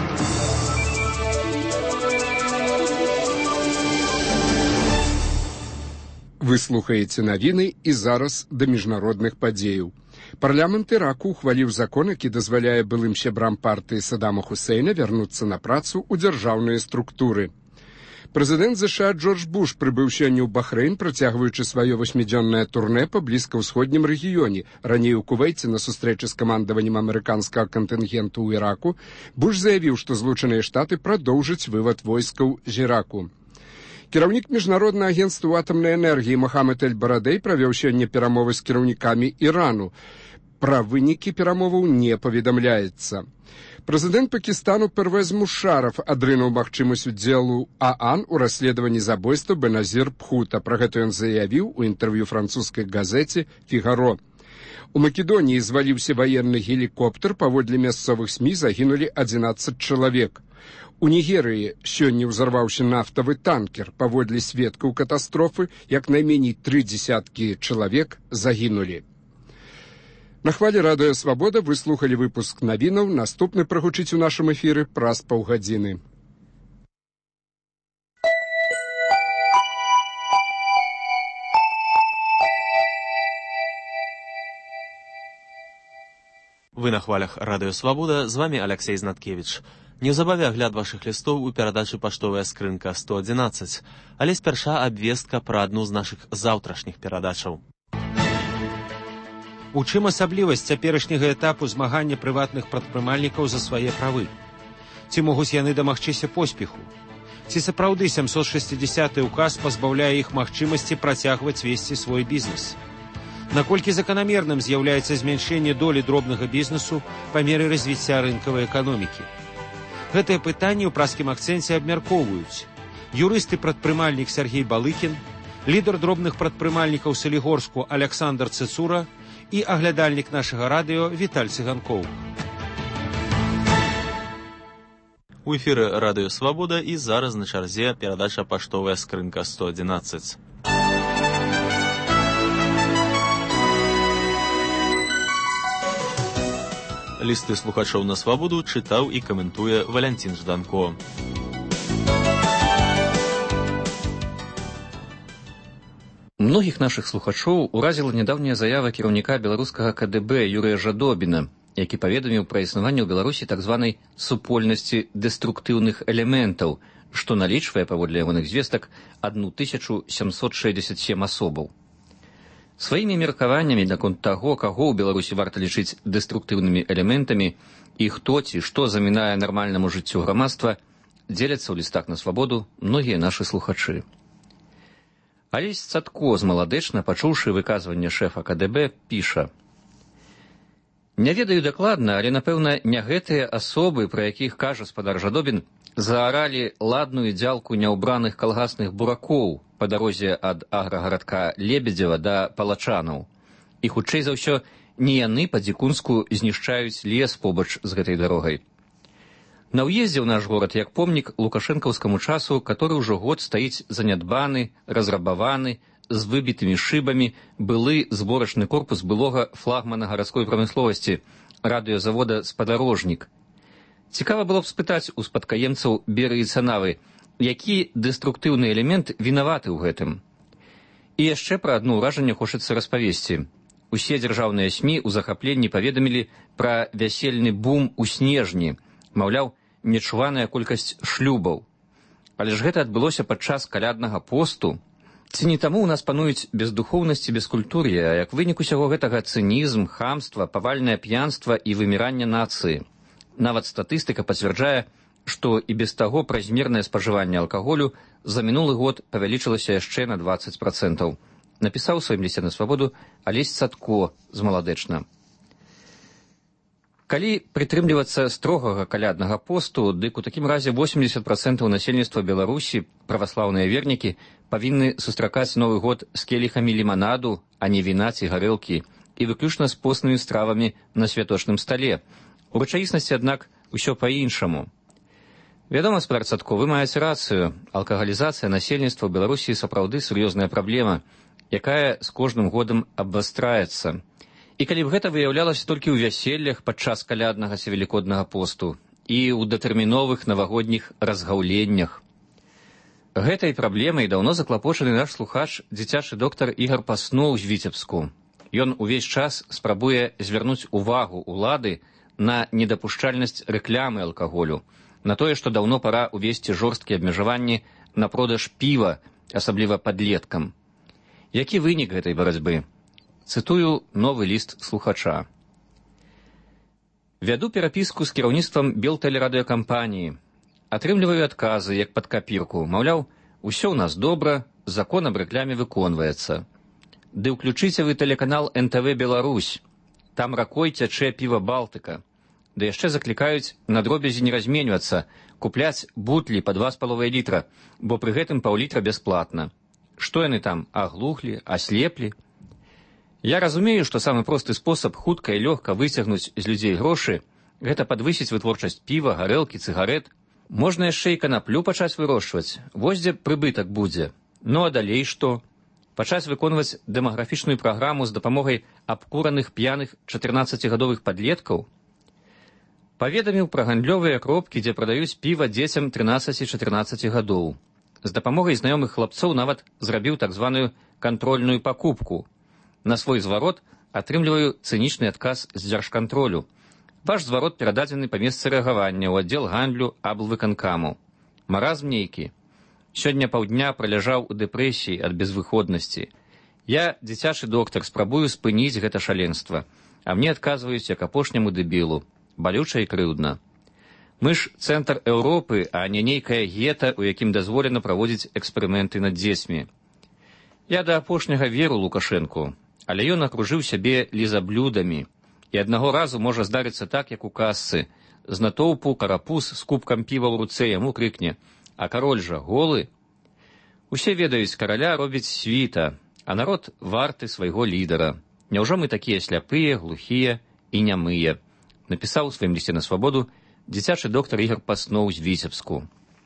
Вы слухаеце навіны і зараз да міжнародных падзеяў. Парламент Іраку ухваліў закон, які дазваляе былым сябрам партыі Саддама Хусейна вярнуцца на працу ў дзяржаўныя структуры. Прэзідэнт ЗША Джордж Буш прыбыў сёння ў Бахрэйн, працягваючы сваё восьмідзённае турнэ па блізкаўсходнім рэгіёне. Раней у Кувейце на сустрэчы з камандаваннем амерыканскага кантынгенту ў Іраку Буш заявіў, што Злучаныя Штаты прадоўжаць вывад войскаў з Іраку. Кіраўнік міжнароднага агенцтва атамнай энергіі Мохамед Эль-Барадэй правёў сёння перамовы з кіраўнікамі Ірану. Пра вынікі перамоваў не паведамляецца. Прэзідэнт Пакістану Первез Мушарраф адрынуў магчымасць удзелу ААН у расследаванні забойства Беназір Пхута. Пра гэта ён заявіў у інтэрв'ю французскай газеце «Фігаро». У Македоніі зваліўся ваенны гелікоптер, паводле мясцовых СМІ загінулі адзінаццаць чалавек. У Нігерыі сёння ўзарваўся нафтавы танкер. Паводле сведкаў катастрофы, як найменей тры дзесяткі чалавек загінулі. На хвалі радыё «Свабода» вы слухалі выпуск навінаў. Наступны прагучыць у нашым эфіры праз паўгадзіны. Вы на хвалях радыё «Свабода», з вами Алексей Знаткевич. Неўзабаве агляд вашых лістоў у перадачы «Паштовая скрынка сто адзінаццаць», але спярша абвестка пра адну з нашых заўтрашніх перадачаў. У чым асаблівасць цяперашняга этапу змагання прыватных прадпрымальнікаў за свае правы? Ці могуць яны дамагчыся поспеху? Ці сапраўды сямсот шэсцідзясяты ўказ пазбаўляе іх магчымасці працягваць весці свой бізнес? Наколькі заканамерным з'яўляецца змяншэнне долі дробнага бізнесу па меры развіцця рынкавай эканомікі? Гэтае пытанне ў праскім акцэнце абмяркоўваюць юрыст і прадпрымальнік Сергей Балыкін, лідар дробных прадпрымальнікаў Салігорску Аляксандр Цэцура і аглядальнік нашага радыё Віталь Цыганкоў. У эфіры радыё Свабода і зараз на чарзе перадача «Паштовая скрынка сто адзінаццаць». Лісты слухачоў на Свабоду чытаў і каментуе Валянцін Жданко. Многіх нашых слухачоў уразіла нядаўняя заява кіраўніка беларускага ка дэ бэ Юрыя Жадобіна, які паведаміў пра існаванне ў Беларусі так званай супольнасці дэструктыўных элементаў, што налічвае, паводле ягоных звестак, тысячу сямсот шэсцьдзесят сем асобаў. Сваімі меркаваннямі наконт таго, каго ў Беларусі варта лічыць дэструктыўнымі элементамі і хто ці што замінае нармальнаму жыццю грамадства, дзеляцца ў лістах на Свабоду многія нашы слухачы. Алесь Цатко з Маладэчна, пачуўшы выказванне шэфа ка дэ бэ, піша: «Не ведаю дакладна, але, напэўна, не гэтыя асобы, пра якіх кажа спадар Жадобін, зааралі ладную дзялку няўбраных калгасных буракоў па дарозе ад аграгарадка Лебедзева да Палачанаў. І, хутчэй за ўсё, не яны па-дзікунску знішчаюць лес побач з гэтай дарогай. На ўездзе ў наш горад як помнік лукашэнкаўскаму часу, который ўжо год стаіць занядбаны, разрабаваны, з выбітымі шыбамі, былы зборачны корпус былога флагмана гарадской прамысловасці, радыёзавода «Спадарожнік». Цікава было б спытаць у спадкаемцаў Беры і Цанавы, які дэструктыўны элемент вінаваты ў гэтым. І яшчэ пра адно ўражанне хочацца распавесці. Усе дзяржаўныя СМІ ў захапленні паведамілі пра вясельны бум у снежні, маўляў, нечуваная колькасць шлюбаў. Але ж гэта адбылося падчас каляднага посту. Ці не таму ў нас пануюць бездухоўнасць і бескультур'е, а як вынік усяго гэтага цынізм, хамства, павальнае п'янства і выміранне нацыі. Нават статыстыка пацвярджае, што і без таго празмернае спажыванне алкаголю за мінулы год павялічылася яшчэ на дваццаць працэнтаў. Напісаў у сваім лісце на Свабоду Алесь Цатко з Маладэчна. Калі прытрымлівацца строгага каляднага посту, дык у такім разе восемьдесят працэнтаў насельніцтва Беларусі, праваслаўныя вернікі, павінны сустракаць Новы год з келіхамі ліманаду, а не віна ці гарэлкі, і выключна з постнымі стравамі на святочным стале. У рэчаіснасці, аднак, усё па-іншаму. Вядома, спадар Цатко, вы маеце рацыю. Алкагалізацыя насельніцтва ў Беларусі сапраўды сур'ёзная праблема, якая з кожным годам абвастраецца. І калі б гэта выяўлялася толькі ў вяселлях падчас каляднага ці велікоднага посту і ў датэрміновых навагодніх разгаўленнях. Гэтай праблемай даўно заклапочаны наш слухач, дзіцячы доктар Ігар Пасноў з Віцебску. Ён увесь час спрабуе звярнуць увагу улады на недапушчальнасць рэклямы алкаголю, на тое, што даўно пара увесці жорсткія абмежаванні на продаж піва, асабліва падлеткам. Які вынік гэтай барацьбы? Цытую новы ліст слухача. Вяду перапіску з кіраўніцтвам Белтэлерадыёкампаніі. Атрымліваю адказы, як пад капірку. Маўляў, усё ў нас добра, закон аб рэкляме выконваецца. Ды ўключыце вы тэлеканал эн тэ вэ Беларусь. Там ракой цячэ піва Балтыка. Ды яшчэ заклікаюць на дробязі не разменьвацца, купляць бутлі па два з паловай літра, бо пры гэтым паўлітра бясплатна. Што яны там, аглухлі, аслеплі? Я разумею, што самы просты спосаб хутка і лёгка выцягнуць з людзей грошы – гэта падвысіць вытворчасць піва, гарэлкі, цыгарэт. Можна яшчэ і канаплю пачаць вырошчваць, вось дзе прыбытак будзе. Ну а далей што? Пачаць выконваць дэмаграфічную праграму з дапамогай абкураных п'яных чатырнаццацігадовых падлеткаў? Паведаміў пра гандлёвыя кропкі, дзе прадаюць піва дзецям трынаццаці-чатырнаццаці гадоў. З дапамогай знаёмых хлапцоў нават зрабіў так званую кантрольную пакупку. На свой зварот атрымліваю цынічны адказ з дзяржкантролю. Ваш зварот перададзены па месцы рэагавання ў аддзел гандлю аблвыканкаму. Маразм нейкі. Сёння паўдня праляжаў у дэпрэсіі ад безвыходнасці. Я, дзіцячы доктар, спрабую спыніць гэта шаленства, а мне адказваюць як апошняму дэбілу. Балюча і крыўдна. Мы ж цэнтр Еўропы, а не нейкая гета, у якім дазволена праводзіць эксперыменты над дзецьмі. Я да апошняга веру Лукашэнку, але ён акружыў сябе лізаблюдамі, і аднаго разу можа здарыцца так, як у касцы. З натоўпу карапуз з кубкам піва ў руцэ яму крыкне: «А кароль жа голы?» Усе ведаюць, караля робіць світа, а народ варты свайго лідара. Няўжо мы такія сляпыя, глухія і нямыя? Напісаў у сваім лісце на свабоду дзіцячы доктар Ігор Пасноў з Віцебску.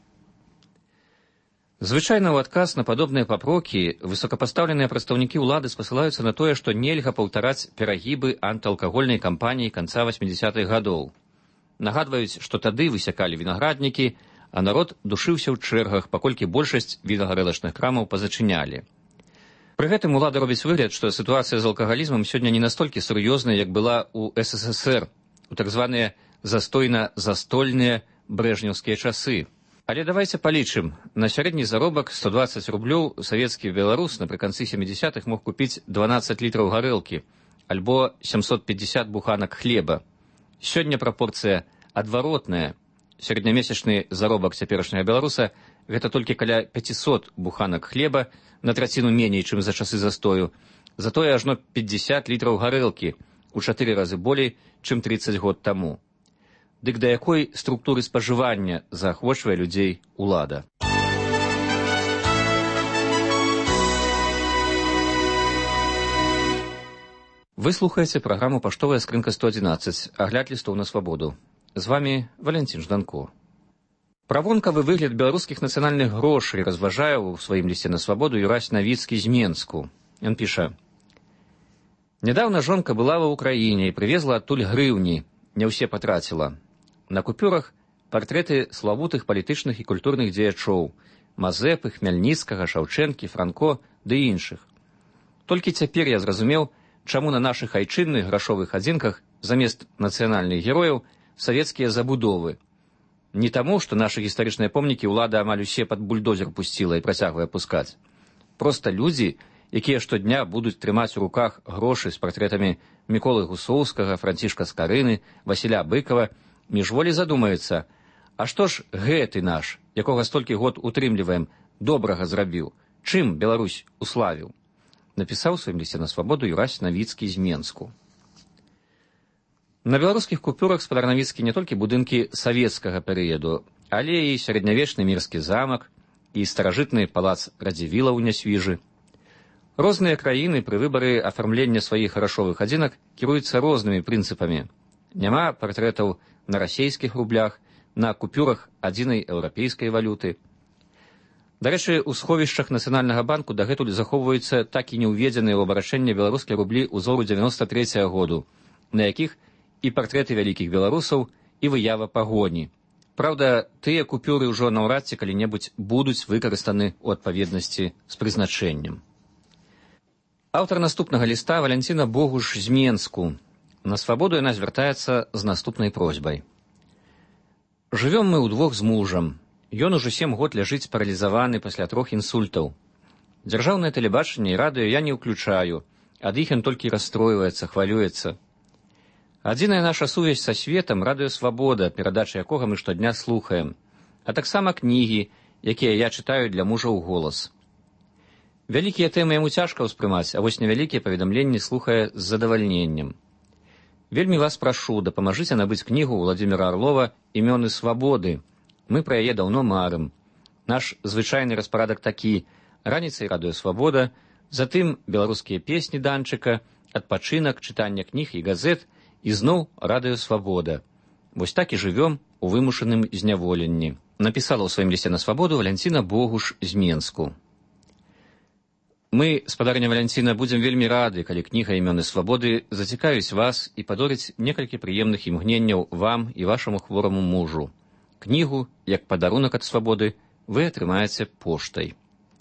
Звычайна ў адказ на падобныя папрокі высокапастаўленыя прадстаўнікі ўлады спасылаюцца на тое, што нельга паўтараць перагібы антыалкагольнай кампаніі канца васьмідзясятых гадоў. Нагадваюць, што тады высякалі вінаграднікі, а народ душыўся ў чэргах, паколькі большасць вінагарэлачных крамаў пазачынялі. Пры гэтым улада робіць выгляд, што сітуацыя з алкагалізмам сёння не настолькі сур'ёзная, як была ў эс эс эс эр, у так званыя застойна-застольныя брэжнеўскія часы. Але давайце палічым. На сярэдні заробак сто дваццаць рублёў савецкі беларус напрыканцы сямідзясятых мог купіць дванаццаць літраў гарэлкі альбо сямсот пятьдесят буханак хлеба. Сёння прапорцыя адваротная. Сярэднямесячны заробак цяперашняга беларуса – гэта толькі каля пятьсот буханак хлеба, на траціну меней, чым за часы застою. Затое ажно пятьдесят літраў гарэлкі, у чатыры разы болей, чым тридцаць год таму. Дык да якой структуры спажывання заахвочвае людзей улада? Вы слухаеце праграму «Паштовая скрынка сто адзінаццаць», агляд лістоў на свабоду. З вамі Валянцін Жданко. Пра вонкавы выгляд беларускіх нацыянальных грошай разважае ў сваім лісце на свабоду Юрась Навіцкі з Менску. Ён піша: «Нядаўна жонка была ва ўкраіне і прывезла адтуль грыўні, не ўсе патраціла. На купюрах партрэты славутых палітычных і культурных дзеячоў – Мазэпы, Хмяльніцкага, Шаўчэнкі, Франко ды іншых. Толькі цяпер я зразумеў, чаму на нашых айчынных грашовых адзінках замест нацыянальных герояў савецкія забудовы. Не таму, што нашы гістарычныя помнікі ўлада амаль усе пад бульдозер пусціла і працягвае пускаць. Проста людзі, якія штодня будуць трымаць у руках грошы з партрэтамі Міколы Гусоўскага, Францішка Скарыны, Васіля Быкава, міжволі задумаюцца, а што ж гэты наш, якога столькі год утрымліваем, добрага зрабіў, чым Беларусь уславіў? Напісаў у сваім лісце на свабоду Юрась Навіцкі з Менску. На беларускіх купюрах спадар Навіцкі не толькі будынкі савецкага перыяду, але і сярэднявечны мірскі замак і старажытны палац Радзівіла ў Нясвіжы. Розныя краіны пры выбары афармлення сваіх грашовых адзінак кіруюцца рознымі прынцыпамі. Няма партрэтаў на расейскіх рублях, на купюрах адзінай еўрапейскай валюты. Дарэчы, у сховішчах Нацыянальнага банку дагэтуль захоўваюцца так і не ўведзеныя ў абарачэнне беларускія рублі ўзору дзевяноста трэцяга году, на якіх і партрэты вялікіх беларусаў, і выява пагоні. Праўда, тыя купюры ўжо наўрад ці калі-небудзь будуць выкарыстаны ў адпаведнасці з прызначэннем. Аўтар наступнага ліста Валянціна Богуш з Менску. На свабоду яна звяртаецца з наступнай просьбай. Жывём мы ўдвох з мужам. Ён ужо сем год ляжыць паралізаваны пасля трох інсультаў. Дзяржаўнае тэлебачанне і радыё я не ўключаю, ад іх ён толькі расстройваецца, хвалюецца. Адзіная наша сувязь са светам — радыё «Свабода», перадачы якога мы штодня слухаем, а таксама кнігі, якія я чытаю для мужа ў голас. Вялікія тэмы яму цяжка ўспрымаць, а вось невялікія паведамленні слухае з задавальненнем. Вельмі вас прашу, дапамажыце набыць кнігу Владзіміра Арлова «Імёны свабоды». Мы пра яе даўно марым. Наш звычайны распарадак такі: раніцай радыё «Свабода», затым беларускія песні Данчыка, адпачынак, чытанне кніг і газет, і зноў радыё «Свабода». Вось так і жывём у вымушаным зняволенні. Напісала ў сваім лісце на свабоду Валянціна Богуш з Менску. Мы, спадарыня Валянціна, будзем вельмі рады, калі кніга «Імёны свабоды» зацікавіць вас і падорыць некалькі прыемных імгненняў вам і вашаму хвораму мужу. Кнігу, як падарунак ад свабоды, вы атрымаеце поштай.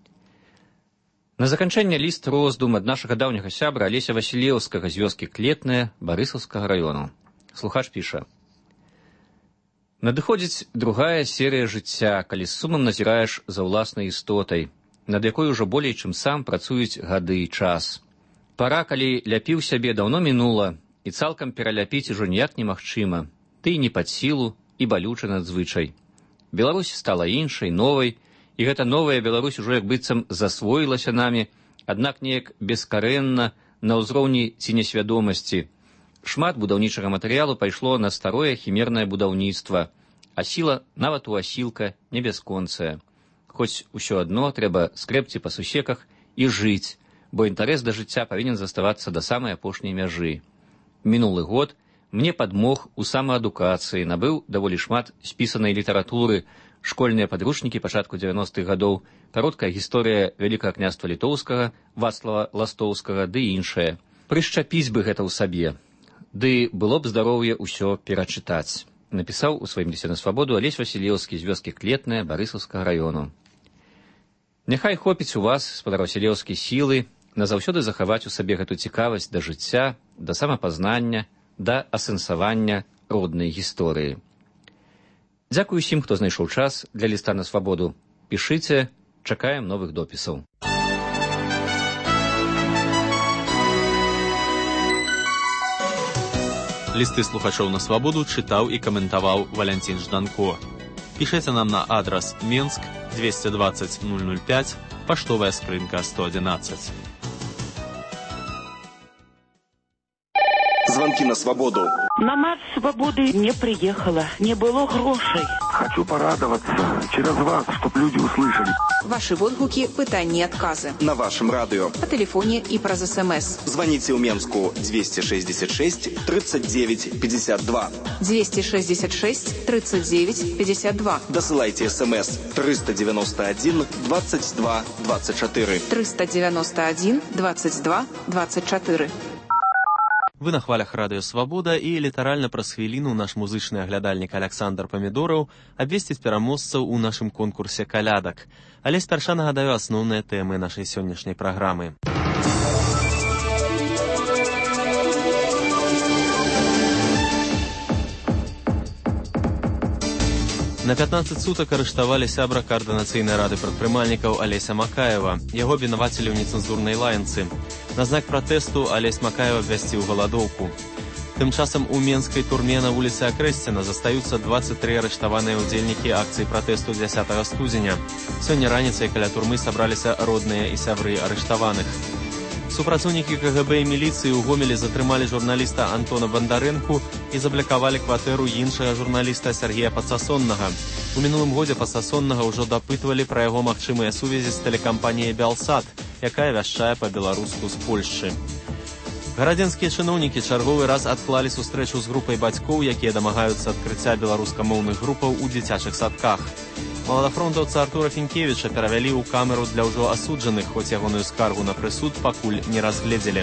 На заканчэнне ліст роздум ад нашага даўняга сябра Алеся Васілеўскага з вёскі Клетная Барысаўскага раёну. Слухач піша: «Надыходзіць другая серыя жыцця, калі з сумам назіраеш за ўласнай істотай, над якой ужо болей, чым сам працуюць гады і час. Пара, калі ляпіў сябе, даўно мінула, і цалкам пераляпіць ужо ніяк немагчыма. Ты не пад сілу і балюча надзвычай. Беларусь стала іншай, новай, і гэта новая Беларусь ужо як быццам засвоілася намі, аднак неяк бескарэнна, на ўзроўні ці несвядомасці. Шмат будаўнічага матэрыялу пайшло на старое хімернае будаўніцтва, а сіла нават у асілка не бясконцая. хоць усё адно трэба скрэбці па сусеках і жыць, бо інтарэс да жыцця павінен заставацца да самай апошняй мяжы. Мінулы год мне падмог у самаадукацыі, набыў даволі шмат спісанай літаратуры, школьныя падручнікі пачатку дзевяностых гадоў, кароткая гісторыя Вялікага княства Літоўскага, Вацлава Ластоўскага ды іншае. Прышчапіць бы гэта ў сабе, ды было б здароўе ўсё перачытаць. Напісаў у сваім лісце на свабоду Алесь Васілеўскі з вёскі Клетная Барысаўскага раёну. Няхай хопіць у вас, спадар Васілеўскі, сілы назаўсёды захаваць у сабе гэту цікавасць да жыцця, да самапазнання, да асэнсавання роднай гісторыі. Дзякую усім, хто знайшоў час для ліста на свабоду. Пішыце, чакаем новых допісаў. Лісты слухачоў на свабоду чытаў і каментаваў Валянцін Жданко. Пішыце нам на адрас Менск двести двадцать ноль ноль пять, паштовая скрынка сто одиннадцать. Звонки на свободу. На марш свободы не приехала, не было грошей. Хочу порадоваться через вас, чтобы люди услышали. Ваши водгуки, пытания и отказы. На вашем радио. По телефоне и про СМС. Звоните в Менску двести шестьдесят шесть тридцать девять пятьдесят два. двести шестьдесят шесть тридцать девять пятьдесят два. Досылайте СМС триста девяносто один двадцать два двадцать четыре. триста девяносто один двадцать два двадцать четыре. Вы на хвалях радыё Свабода, і літаральна праз хвіліну наш музычны аглядальнік Аляксандр Памідораў абвесціць пераможцаў у нашым конкурсе калядак. Але спярша нагадаю асноўныя тэмы нашай сённяшняй праграмы. На пятнадцать сутак арыштавалі сябра каардынацыйнай рады прадпрымальнікаў Алеся Макаева. Яго абвінавацілі ў нецэнзурнай лаянцы. На знак пратэсту Алесь Макаева абвясціў галадоўку. Тым часам у менскай турме на вуліцы Акрэсціна застаюцца двадцать три арыштаваныя ўдзельнікі акцыі пратэсту дзясятага студзеня. Сёння раніцай каля турмы сабраліся родныя і сябры арыштаваных. Супрацоўнікі КГБ і міліцыі ў Гомелі затрымалі журналіста Антона Бандарэнку і заблакавалі кватэру іншага журналіста Сергея Пацасоннага. У мінулым годзе Пацасоннага ўжо дапытвалі пра яго магчымыя сувязі з тэлекампаніяй «Бялсат», якая вяшчае па-беларуску з Польшчы. Гарадзенскія чыноўнікі чарговы раз адклалі сустрэчу з групай бацькоў, якія дамагаюцца адкрыцця беларускамоўных групаў у дзіцячых садках. Маладафронтаўца Артура Фінкевіча перавялі ў камеру для ўжо асуджаных, хоць ягоную скаргу на прысуд пакуль не разгледзелі.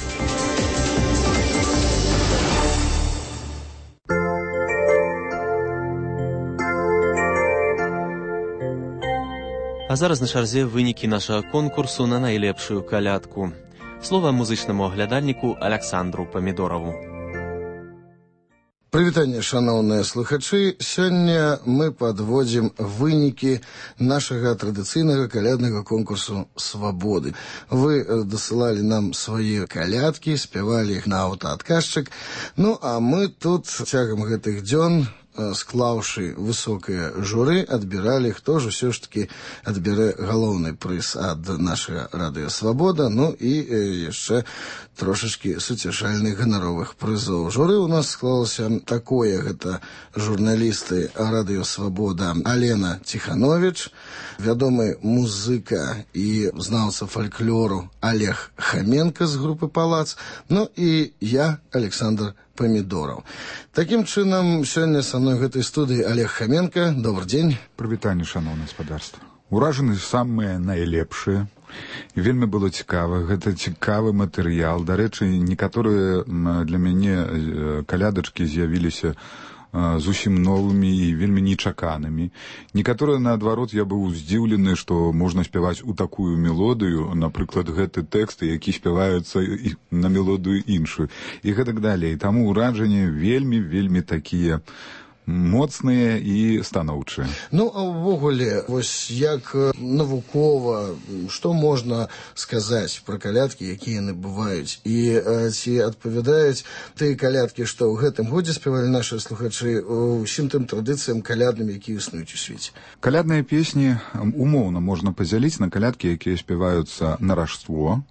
А зараз на чарзе вынікі нашага конкурсу на найлепшую калядку. Слова музычнаму аглядальніку Аляксандру Памідораву. Прывітанне, шаноўныя слухачы. Сёння мы падводзім вынікі нашага традыцыйнага каляднага конкурсу «Свабоды». Вы дасылалі нам свае калядкі, спявалі іх на аўтаадказчык. Ну, а мы тут цягам гэтых дзён, склаўшы высокае журы, адбіралі, хто ж усё ж такі адбярэ галоўны прыз ад нашага радыё Свабода, ну і яшчэ трошачкі суцяшальных ганаровых прызоў. Журы у нас склалася такое, гэта журналісты радыё Свабода Алена Ціхановіч, вядомы музыка і знаўца фальклору Олег Хаменка з групы «Палац», ну і я, Александр Памідораў. Такім чынам, сёння са мной гэтай студыі Олег Хаменка. Добрый дзень. Прывітанне, шаноўнае гаспадарства. Уражаны самыя найлепшыя. Вельмі было цікава. Гэта цікавы матэрыял. Дарэчы, некаторыя для мяне калядачкі з'явіліся зусім новымі і вельмі нечаканымі. Некаторыя, наадварот, я быў здзіўлены, што можна спяваць у такую мелодыю, напрыклад, гэты тэксты, які спяваюцца на мелодыю іншую. І гэтак далей. Таму ўражанні вельмі-вельмі такія моцныя і станоўчыя. Ну, а ўвогуле, вось як навукова, што можна сказаць пра калядкі, якія яны бываюць? І ці адпавядаюць тыя калядкі, што ў гэтым годзе спявалі нашы слухачы, усім тым традыцыям калядным, якія існуюць у свеце? Калядныя песні умоўна можна падзяліць на калядкі, якія спяваюцца на Рождество,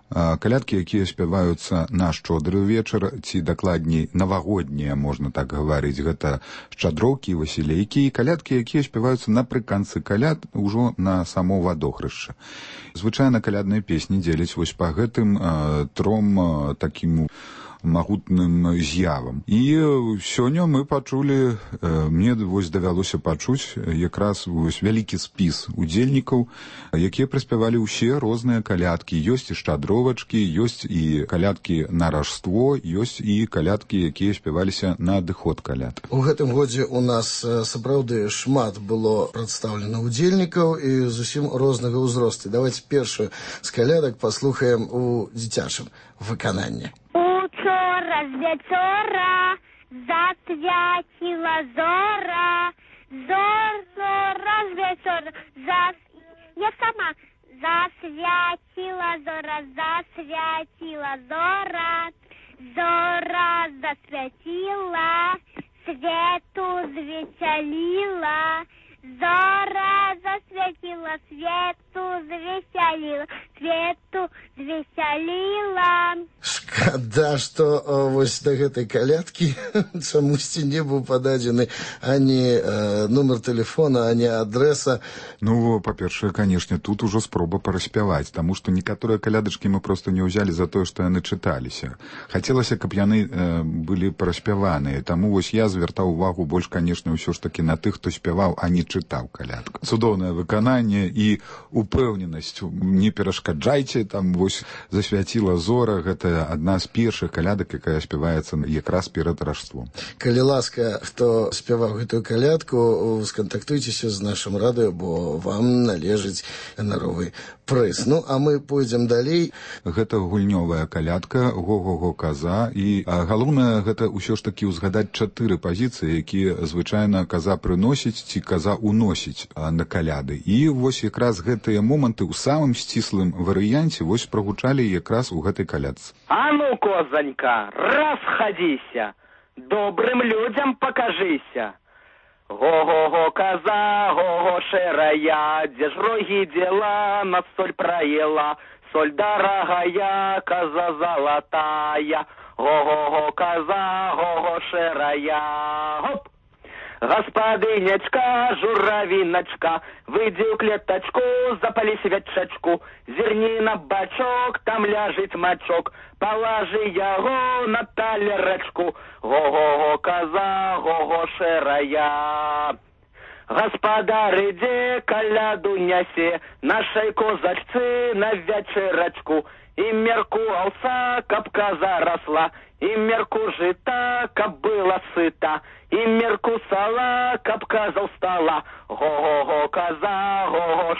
Калядкі, якія спяваюцца на шчодры вечар, ці дакладней навагоднія, можна так гаварыць, гэта шчадроўкі, васілейкі, і калядкі, якія спяваюцца напрыканцы каляд ужо на само вадохрышча. Звычайна калядныя песні дзеляць вось па гэтым э, тром э, такім магутным з'явам. І сёння мы пачулі, мне вось давялося пачуць якраз вось вялікі спіс удзельнікаў, якія праспявалі ўсе розныя калядкі. Ёсць і шчадровачкі, ёсць і калядкі на ражство, ёсць і калядкі, якія спяваліся на адыход каляд. У гэтым годзе у нас сапраўды шмат было прадстаўлена удзельнікаў і зусім рознага ўзросту. Давайте першую з калядак паслухаем у дзіцячым выкананні. Учора з вечора засвятила зора, зор, зора з вечора, зас... я сама засвятила зора, засвятила зора, зора засвятила, свету звеселила, зора засвятила, свету звеселила, свету звеселила. Шкада, што о, вось да гэтай калядкі чамусьці не быў пададзены ані э, нумар тэлефона, ані адрэса. Ну, па-першае, канешне, тут ужо спроба параспяваць, таму што некаторыя калядачкі мы проста не ўзялі за тое, што яны чыталіся. Хацелася, каб яны э, былі параспяваныя, таму вось я звяртаў увагу больш, канешне, ўсё ж такі на тых, хто спяваў, а не чытаў калядку. Цудоўнае выкананне і упэўненасць. Не перашкаджайце, там вось засвяціла зора, гэта адна з першых калядак, якая спяваецца якраз перад ражством. Калі ласка, хто спяваў гэтую калядку, скантактуйцеся з нашым радыё, бо вам належыць ганаровы прыз. Ну, а мы пойдзем далей. Гэта гульнёвая калядка, го-го-го каза, і галоўнае гэта ўсё ж такі ўзгадаць чатыры пазіцыі, якія звычайна каза прыносіць ці каза уносіць на каляды. І вось якраз гэтыя моманты ў самым сціслым варыянце вось прогучалі якраз у гэтай калядцы. А ну, козанька, расходися, добрым людям покажися. Го-го-го, коза, го-го, шерая, где ж роги дела, на соль проела, соль дорогая, коза золотая. Го-го-го, коза, го-го, шерая, хоп! Господынечка, журавиночка, выйди в клеточку, запали свечечку, зерни на бачок, там ляжет мачок, положи его на талерочку, го-го-го, коза, го-го, шерая. Господар, иди коляду неси, нашей козачцы на вечерочку, и мерку овса, каб коза росла, и мерку жита, каб была сыта, и мерку сала, каб коза устала. Го-го-го, коза, го-го,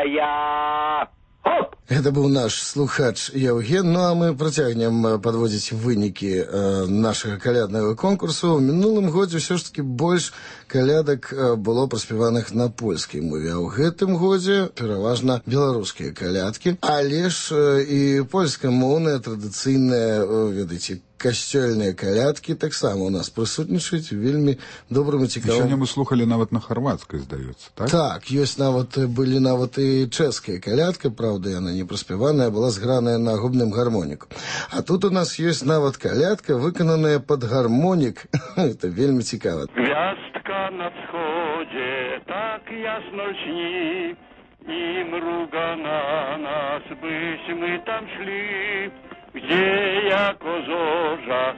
шерая. Хоп! Это быў наш слухач Яўген. Ну, а мы працягнем падводзіць вынікі э, нашага каляднага конкурсу. У мінулым годзе ўсё ж такі больш калядак э, было праспяваных на польскай мове, а ў гэтым годзе пераважна беларускія калядкі. Але ж э, і польскамоўныя традыцыйныя, э, ведаеце, касцёльныя калядкі таксама у нас прысутнічаюць вельмі добрым і цікавым. Сёння мы слухалі нават на харвацкай, здаецца, так? Так, ёсць нават, былі нават і чэшская калядка, праўда, яна не праспяваная, была зграная на губным гармоніку. А тут у нас ёсць нават калядка, выкананая пад гармонік. Это вельмі цікава. Гвяздка на всходе так ясно льчни, и мруга на нас, бысь мы там шли, где яко зоржа,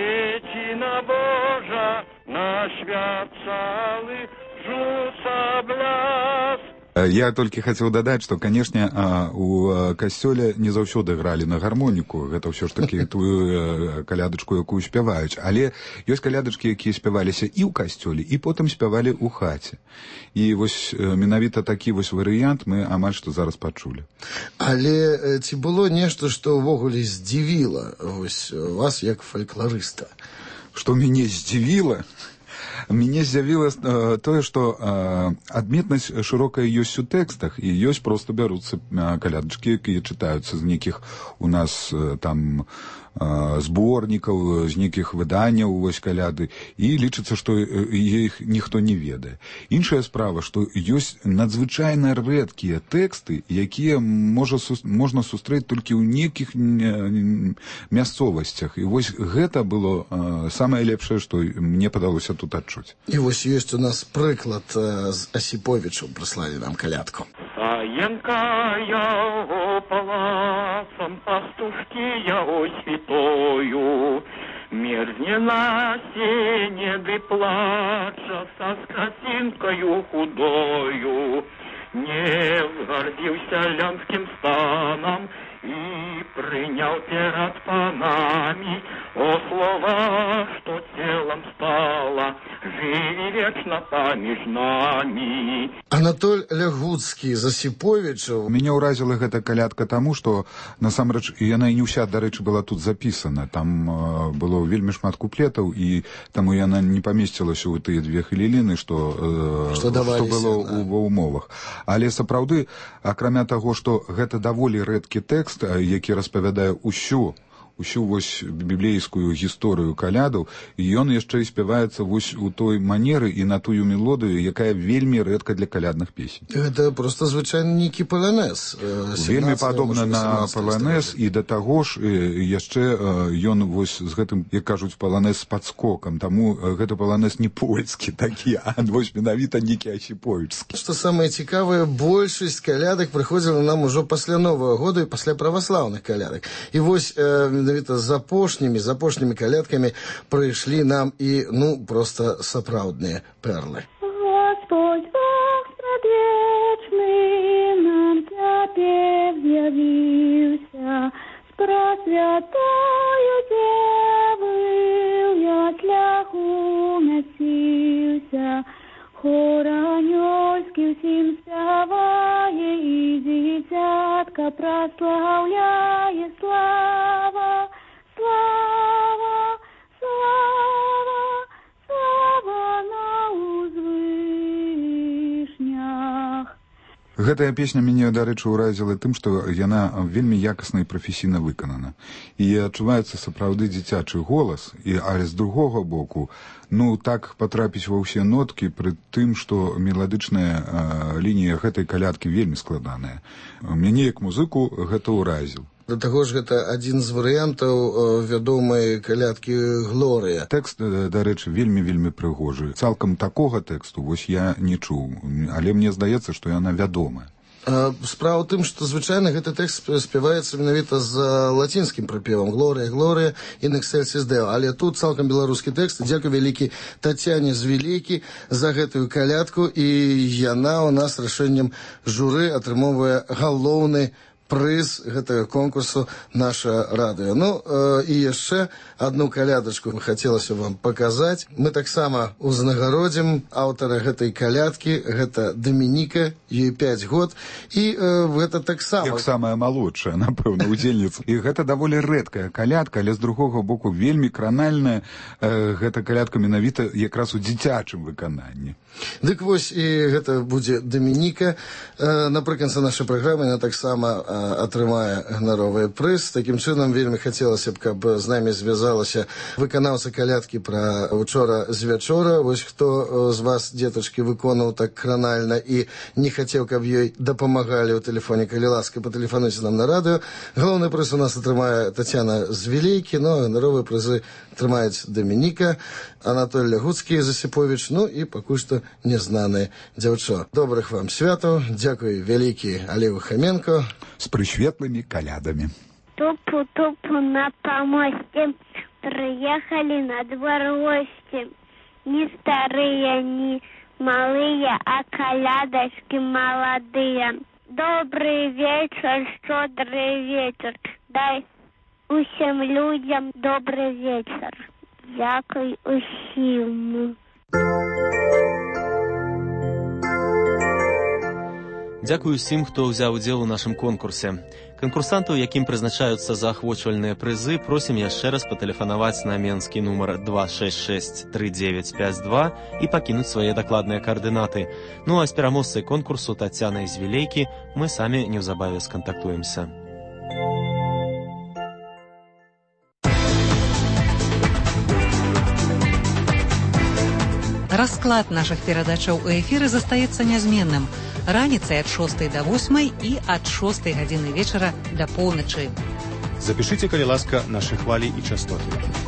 Дитина Божа, на свят цалы жуца бляс. Я толькі хацеў дадаць, што, канешне, у касцёле не заўсёды гралі на гармоніку, гэта ўсё ж такі тую калядачку, якую спяваюць, але ёсць калядачкі, якія спяваліся і ў касцёле, і потым спявалі ў хаце. І вось менавіта такі вось варыянт мы амаль што зараз пачулі. Але ці было нешта, што ўвогуле здзівіла вось вас як фальклорыста? Што мяне здзівіла? Мяне з'явіла э, тое, што э, адметнасць шырокая ёсць у тэкстах, і ёсць проста бяруцца э, калядачкі, якія чытаюцца з нейкіх у нас э, там зборнікаў, з нейкіх выданняў вось каляды, і лічыцца, што іх ніхто не ведае. Іншая справа, што ёсць надзвычайна рэдкія тэксты, якія можа, можна сустрэць толькі ў нейкіх мясцовасцях. І вось гэта было самае лепшае, што мне падалося тут адчуць. І вось ёсць у нас прыклад з Асіповічу, прыслалі нам калядку. Саенка яго палацам, пастушкі яго святою, мерзне на сене ды плача са скацінкаю худою, не згардзіўся лянскім станам і прыняў перад панамі о слова, што целам стала, жыві вечна паміж намі. Анатоль Лягуцкі з Асіповічаў. Мяне ўразіла гэта калядка таму, што насамрэч яна і не ўся, дарэчы, была тут запісана. Там э, было вельмі шмат куплетаў, і таму яна не памесцілася ў тыя две хвіліны, што, э, што, што было да. ва ўмовах. Але сапраўды, акрамя таго, што гэта даволі рэдкі тэкст, які распавядае ўсю усю вось біблейскую гісторыю калядаў, і ён яшчэ і спяваецца вось у той манеры і на тую мелодыю, якая вельмі рэдка для калядных песень. Гэта проста звычайны нейкі паланэз. Вельмі падобна на паланэз, і да таго ж яшчэ ён вось з гэтым, як кажуць, паланэз з падскокам, таму гэта паланэз не польскі такі, а вось менавіта нейкі асіповічскі. Што самае цікавае, большасць калядак прыходзіла нам ужо пасля Новага года і пасля праваслаўных калядак. І вось менавіта з апошнімі, з апошнімі калядкамі прыйшлі нам і, ну, проста сапраўдныя перлы. Господь Бог спрадвечны нам цяпер з'явіўся, з прасвятою Дзевы я шляху насіўся, хор анёльскі ўсім спявае і дзіцятка праслаўляе. Слава, слава, слава, слава на ўзвышнях. Гэтая песня мяне, дарэчы, уразіла тым, што яна вельмі якасна і прафесійна выканана. І адчуваецца сапраўды дзіцячы голас, і, але з другога боку, ну, так патрапіць ва ўсе ноткі, пры тым, што меладычная а, лінія гэтай калядкі вельмі складаная. Мяне, як музыку, гэта ўразіў. Да таго ж гэта адзін з варыянтаў вядомай калядкі «Глорыя». Тэкст, дарэчы, вельмі-вельмі прыгожы. Цалкам такога тэксту вось я не чуў, але мне здаецца, што яна вядомая. Справа ў тым, што звычайна гэты тэкст спяваецца менавіта з лацінскім прыпевам «Глорыя, Глорыя, in excelsis Deo». Але тут цалкам беларускі тэкст. Дзякуй вялікі Тацяне з Вілейкі за гэтую калядку, і яна ў нас рашэннем журы атрымоўвае галоўны прыз гэтага конкурсу «Наша радыё». Ну, э, і яшчэ одну калядачку хацелася вам паказаць. Мы таксама узнагародзім аўтара гэтай калядкі, гэта Дамініка, ёй пяць год, і э, гэта таксама... Як самая малодшая, напэўна, удзельніца. І гэта даволі рэдкая калядка, але з другога боку вельмі кранальная. Э, гэта калядка менавіта якраз у дзіцячым выкананні. Дык вось, і гэта будзе Дамініка. Э, напрыканцы нашай праграмы яна таксама э, атрымае ганаровы прыз. Такім чынам, вельмі хацелася б, каб з намі звязалася выканаўца калядкі пра учора з вячора. Вось хто з вас, дзетачкі, выконаў так кранальна і не хацеў, каб ёй дапамагалі ў тэлефоне, калі ласка, патэлефануйце нам на радыё. Галоўны прыз у нас атрымае Тацяна з Вілейкі, но ганаровыя прызы атрымаюць Дамініка, Анатоль Лягуцкі з Асіповіч, ну і пакуль што незнанае дзяўчо. Добрых вам святаў, дзякуй вялікі Алею Хаменко. З прысветлымі калядамі. Тупу-тупу на помосте приехали на двор гости. Не старые, не малые, а колядочки молодые. Добрый вечер, щедрый вечер. Дай усім людям добрый вечер. Дякую усім. Дзякую усім, хто ўзяў удзел у нашым конкурсе. Канкурсантаў, якім прызначаюцца заахвочвальныя прызы, просім яшчэ раз патэлефанаваць на менскі нумар два шэсць шэсць тры дзевяць пяць два і пакінуць свае дакладныя каардынаты. Ну а з пераможцай конкурсу Тацянай з Вілейкі мы самі неўзабаве скантактуемся. Расклад наших перадачаў у эфіры застаецца нязменным. Раніцай ад шостай да восьмай і ад шостай гадзіны вечара да поўначы. Запишите, калі ласка, наши хвалі і частоты.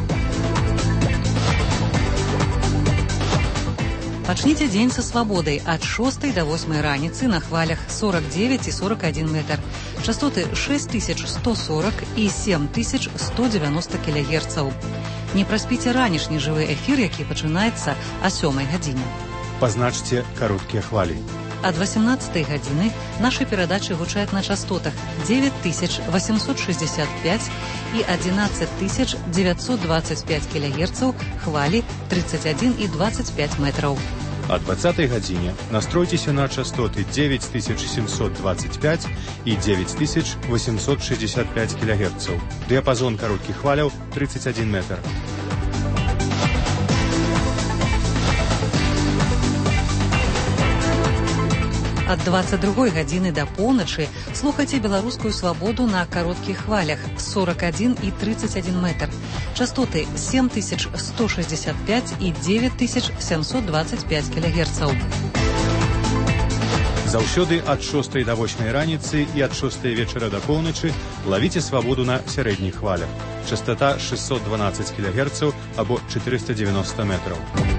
Пачніце дзень са свабодай ад шостай да восьмай раніцы на хвалях сорок девять і сорок один метр. Частоты шесть тысяч сто сорок і семь тысяч сто девяносто кілогерцаў. Не праспіце ранішні жывы эфір, які пачынаецца о сёмай гадзіне. Пазначце кароткія хвалі. Ад восемнадцатай гадзіны нашы перадачы гучаць на частотах девять тысяч восемьсот шестьдесят пять і одиннадцать тысяч девятьсот двадцать пять кілогерцаў, хвалі тридцать один і двадцать пять метраў. О двадцатай гадзіне настройцеся на частоты девять тысяч семьсот двадцать пять и девять тысяч восемьсот шестьдесят пять килогерцев. Диапазон коротких хваляў тридцать один метр. Ад двадцать другой гадзіны да поўначы слухайце беларускую свабоду на кароткіх хвалях сорок один и тридцать один метр. Частоты семь тысяч сто шестьдесят пять и девять тысяч семьсот двадцать пять килогерцаў. Заўсёды ад шостай да восьмай раніцы і ад шостай вечара да поўначы лавіце свабоду на сярэдніх хвалях. Частота шестьсот двенадцать килогерцев або четыреста девяносто метров.